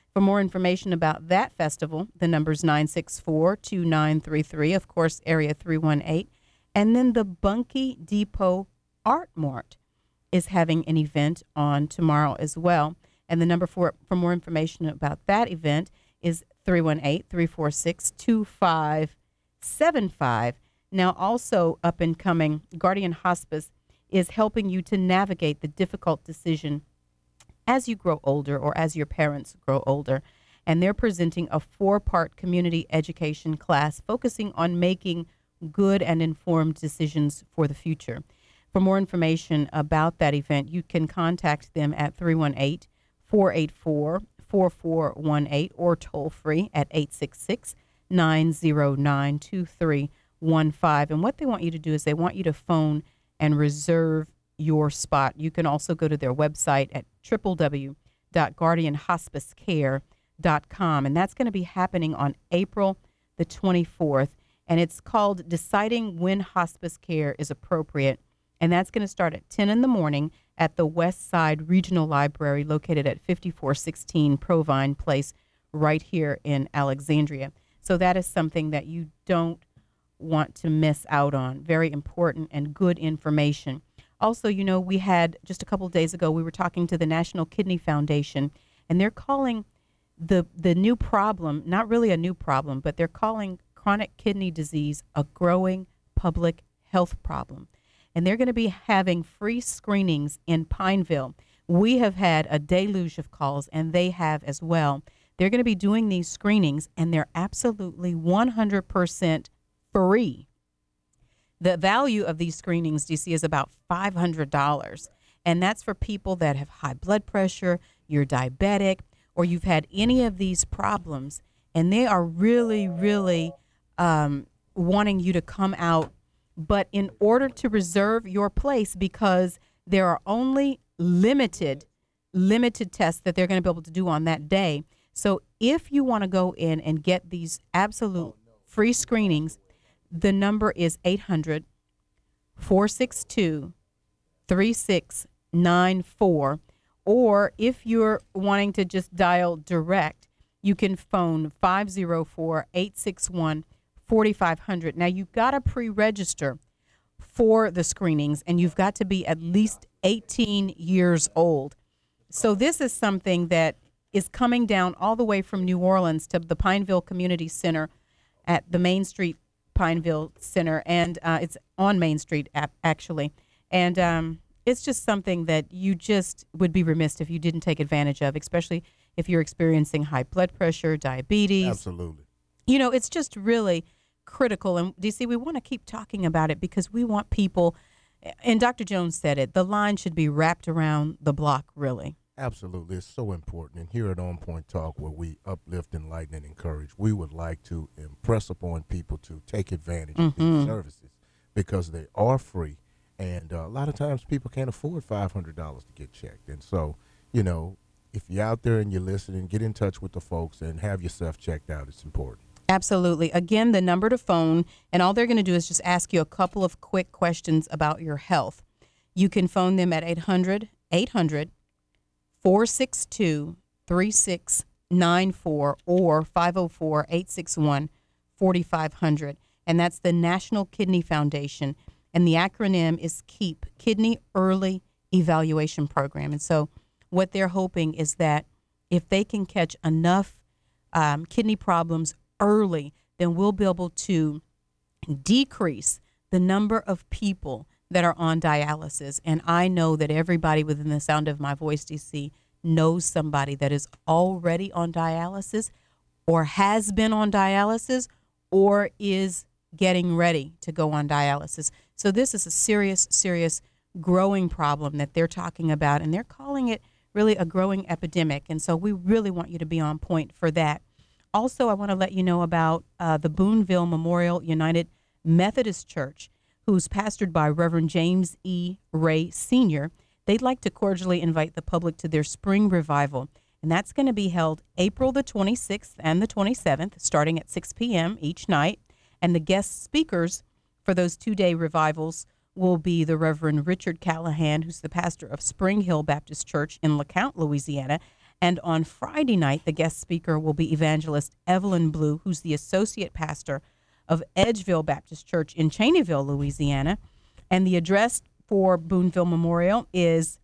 For more information about that festival, the number's nine six four, two nine three three, of course, area three one eight. And then the Bunkie Depot Art Mart is having an event on tomorrow as well. And the number for, for more information about that event is three one eight, three four six, two five seven five. Now, also up and coming, Guardian Hospice is helping you to navigate the difficult decision as you grow older or as your parents grow older. And they're presenting a four-part community education class focusing on making good and informed decisions for the future. For more information about that event, you can contact them at three one eight, four eight four, four four one eight or toll free at eight six six, nine zero nine, two three one five. And what they want you to do is they want you to phone and reserve your spot. You can also go to their website at w w w dot guardian hospice care dot com, and that's going to be happening on April the twenty-fourth, and it's called Deciding When Hospice Care is Appropriate, and that's going to start at ten in the morning at the West Side Regional Library located at fifty-four sixteen Provine Place right here in Alexandria. So that is something that you don't want to miss out on. Very important and good information. Also, you know, we had just a couple of days ago, we were talking to the National Kidney Foundation, and they're calling the the new problem, not really a new problem, but they're calling chronic kidney disease a growing public health problem. And they're going to be having free screenings in Pineville. We have had a deluge of calls, and they have as well. They're going to be doing these screenings, and they're absolutely one hundred percent free. The value of these screenings, D C, is about five hundred dollars, and that's for people that have high blood pressure, you're diabetic, or you've had any of these problems, and they are really, really um, wanting you to come out. But in order to reserve your place, because there are only limited, limited tests that they're going to be able to do on that day. So if you want to go in and get these absolute free screenings, the number is eight hundred, four six two, three six nine four. Or if you're wanting to just dial direct, you can phone five oh four, eight six one, four five zero zero. Now, you've got to pre-register for the screenings, and you've got to be at least eighteen years old. So this is something that is coming down all the way from New Orleans to the Pineville Community Center at the Main Street Pineville Center, and uh, it's on Main Street, actually. And um, it's just something that you just would be remiss if you didn't take advantage of, especially if you're experiencing high blood pressure, diabetes. Absolutely. You know, it's just really critical. And, D C, we want to keep talking about it because we want people, and Doctor Jones said it, the line should be wrapped around the block, really. Absolutely. It's so important. And here at On Point Talk, where we uplift, enlighten, and encourage, we would like to impress upon people to take advantage Mhm. of these services because they are free. And uh, a lot of times people can't afford five hundred dollars to get checked. And so, you know, if you're out there and you're listening, get in touch with the folks and have yourself checked out. It's important. Absolutely. Again, the number to phone, and all they're going to do is just ask you a couple of quick questions about your health. You can phone them at eight hundred, eight hundred, four six two, three six nine four or five oh four, eight six one, four five zero zero. And that's the National Kidney Foundation. And the acronym is KEEP, Kidney Early Evaluation Program. And so what they're hoping is that if they can catch enough um, kidney problems early, then we'll be able to decrease the number of people that are on dialysis. And I know that everybody within the sound of my voice, D C, knows somebody that is already on dialysis or has been on dialysis or is getting ready to go on dialysis. So this is a serious, serious growing problem that they're talking about, and they're calling it really a growing epidemic. And so we really want you to be on point for that. Also, I want to let you know about uh, the Boonville Memorial United Methodist Church, who's pastored by Reverend James E. Ray Senior They'd like to cordially invite the public to their spring revival, and that's going to be held April the twenty-sixth and the twenty-seventh, starting at six p.m. each night. And the guest speakers for those two-day revivals will be the Reverend Richard Callahan, who's the pastor of Spring Hill Baptist Church in LeCount, Louisiana, And on Friday night, the guest speaker will be Evangelist Evelyn Blue, who's the associate pastor of Edgeville Baptist Church in Cheneyville, Louisiana. And the address for Boonville Memorial is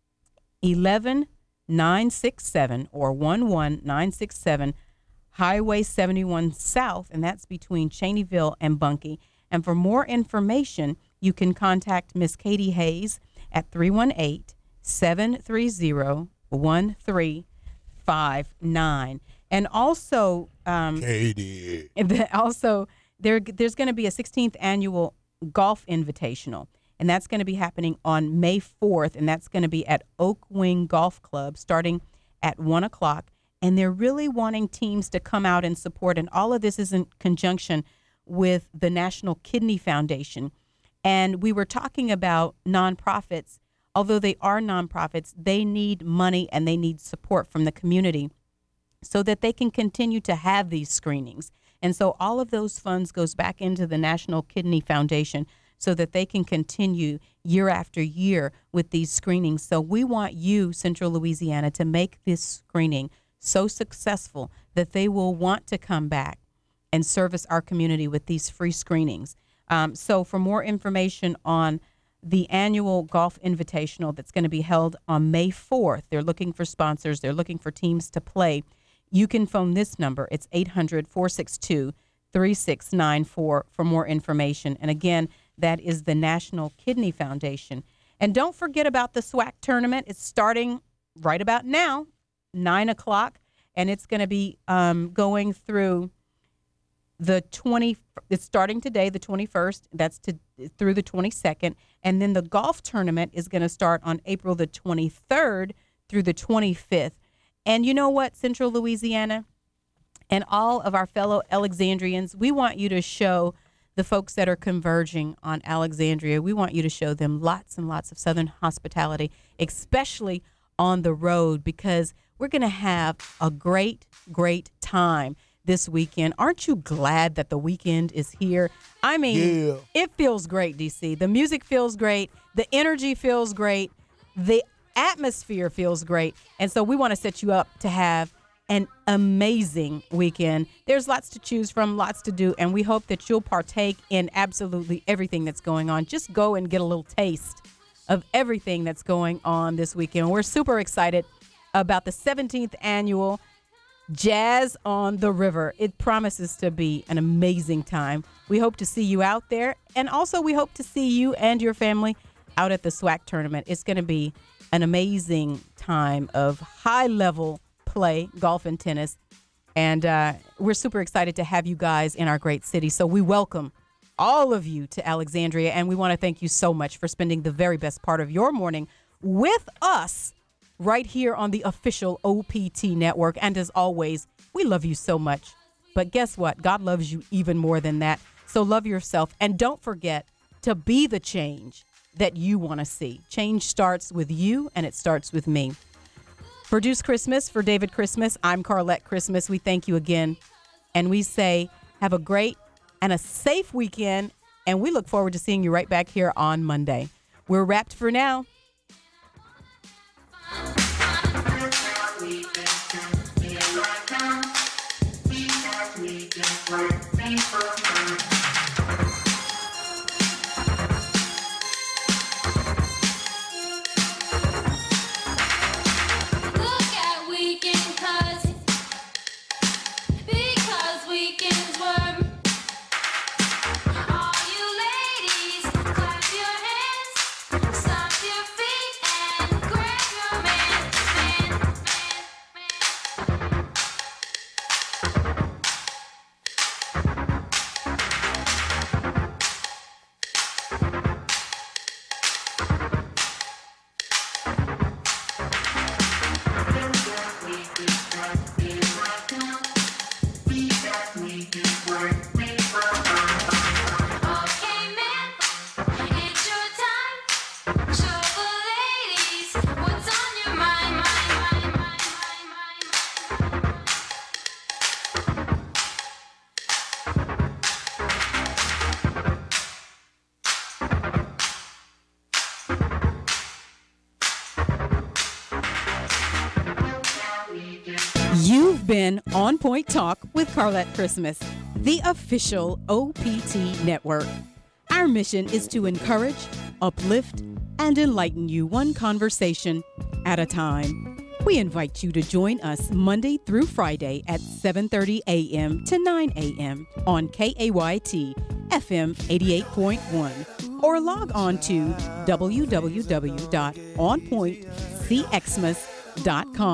eleven nine sixty-seven or one one nine six seven Highway seventy-one South, and that's between Cheneyville and Bunkie. And for more information, you can contact Miss Katie Hayes at three one eight, seven three zero, one three five nine. And also, um, Katie. also there, there's going to be a sixteenth annual golf invitational, and that's going to be happening on May fourth, and that's going to be at Oak Wing Golf Club starting at one o'clock. And they're really wanting teams to come out and support, and all of this is in conjunction with the National Kidney Foundation. And we were talking about nonprofits. Although they are nonprofits, they need money and they need support from the community so that they can continue to have these screenings. And so all of those funds goes back into the National Kidney Foundation so that they can continue year after year with these screenings. So we want you, Central Louisiana, to make this screening so successful that they will want to come back and service our community with these free screenings. Um, so for more information on the annual golf invitational that's going to be held on May fourth, they're looking for sponsors, they're looking for teams to play. You can phone this number. It's eight hundred, four six two, three six nine four for more information. And again, that is the National Kidney Foundation. And don't forget about the SWAC tournament. It's starting right about now, nine o'clock, and it's going to be um, going through the twenty. It's starting today, the twenty-first. That's to through the twenty-second, and then the golf tournament is going to start on April the twenty-third through the twenty-fifth. And you know what, Central Louisiana, and all of our fellow Alexandrians, we want you to show the folks that are converging on Alexandria. We want you to show them lots and lots of Southern hospitality, especially on the road, because we're going to have a great, great time this weekend. Aren't you glad that the weekend is here? I mean, yeah. It feels great, D C. The music feels great. The energy feels great. The atmosphere feels great. And so we want to set you up to have an amazing weekend. There's lots to choose from, lots to do, and we hope that you'll partake in absolutely everything that's going on. Just go and get a little taste of everything that's going on this weekend. We're super excited about the seventeenth annual Jazz on the River. It promises to be an amazing time. We hope to see you out there, and also we hope to see you and your family out at the SWAC tournament. It's going to be an amazing time of high-level play, golf and tennis, and uh, we're super excited to have you guys in our great city. So we welcome all of you to Alexandria, and we want to thank you so much for spending the very best part of your morning with us right here on the official O P T network. And as always, we love you so much. But guess what? God loves you even more than that. So love yourself, and don't forget to be the change that you want to see. Change starts with you, and it starts with me. For Deuce Christmas, for David Christmas, I'm Carlette Christmas. We thank you again, and we say have a great and a safe weekend, and we look forward to seeing you right back here on Monday. We're wrapped for now. You've been On Point Talk with Carlette Christmas, the official O P T network. Our mission is to encourage, uplift, and enlighten you one conversation at a time. We invite you to join us Monday through Friday at seven thirty a.m. to nine a.m. on K A Y T F M eighty-eight point one or log on to w w w dot on point c xmas dot com.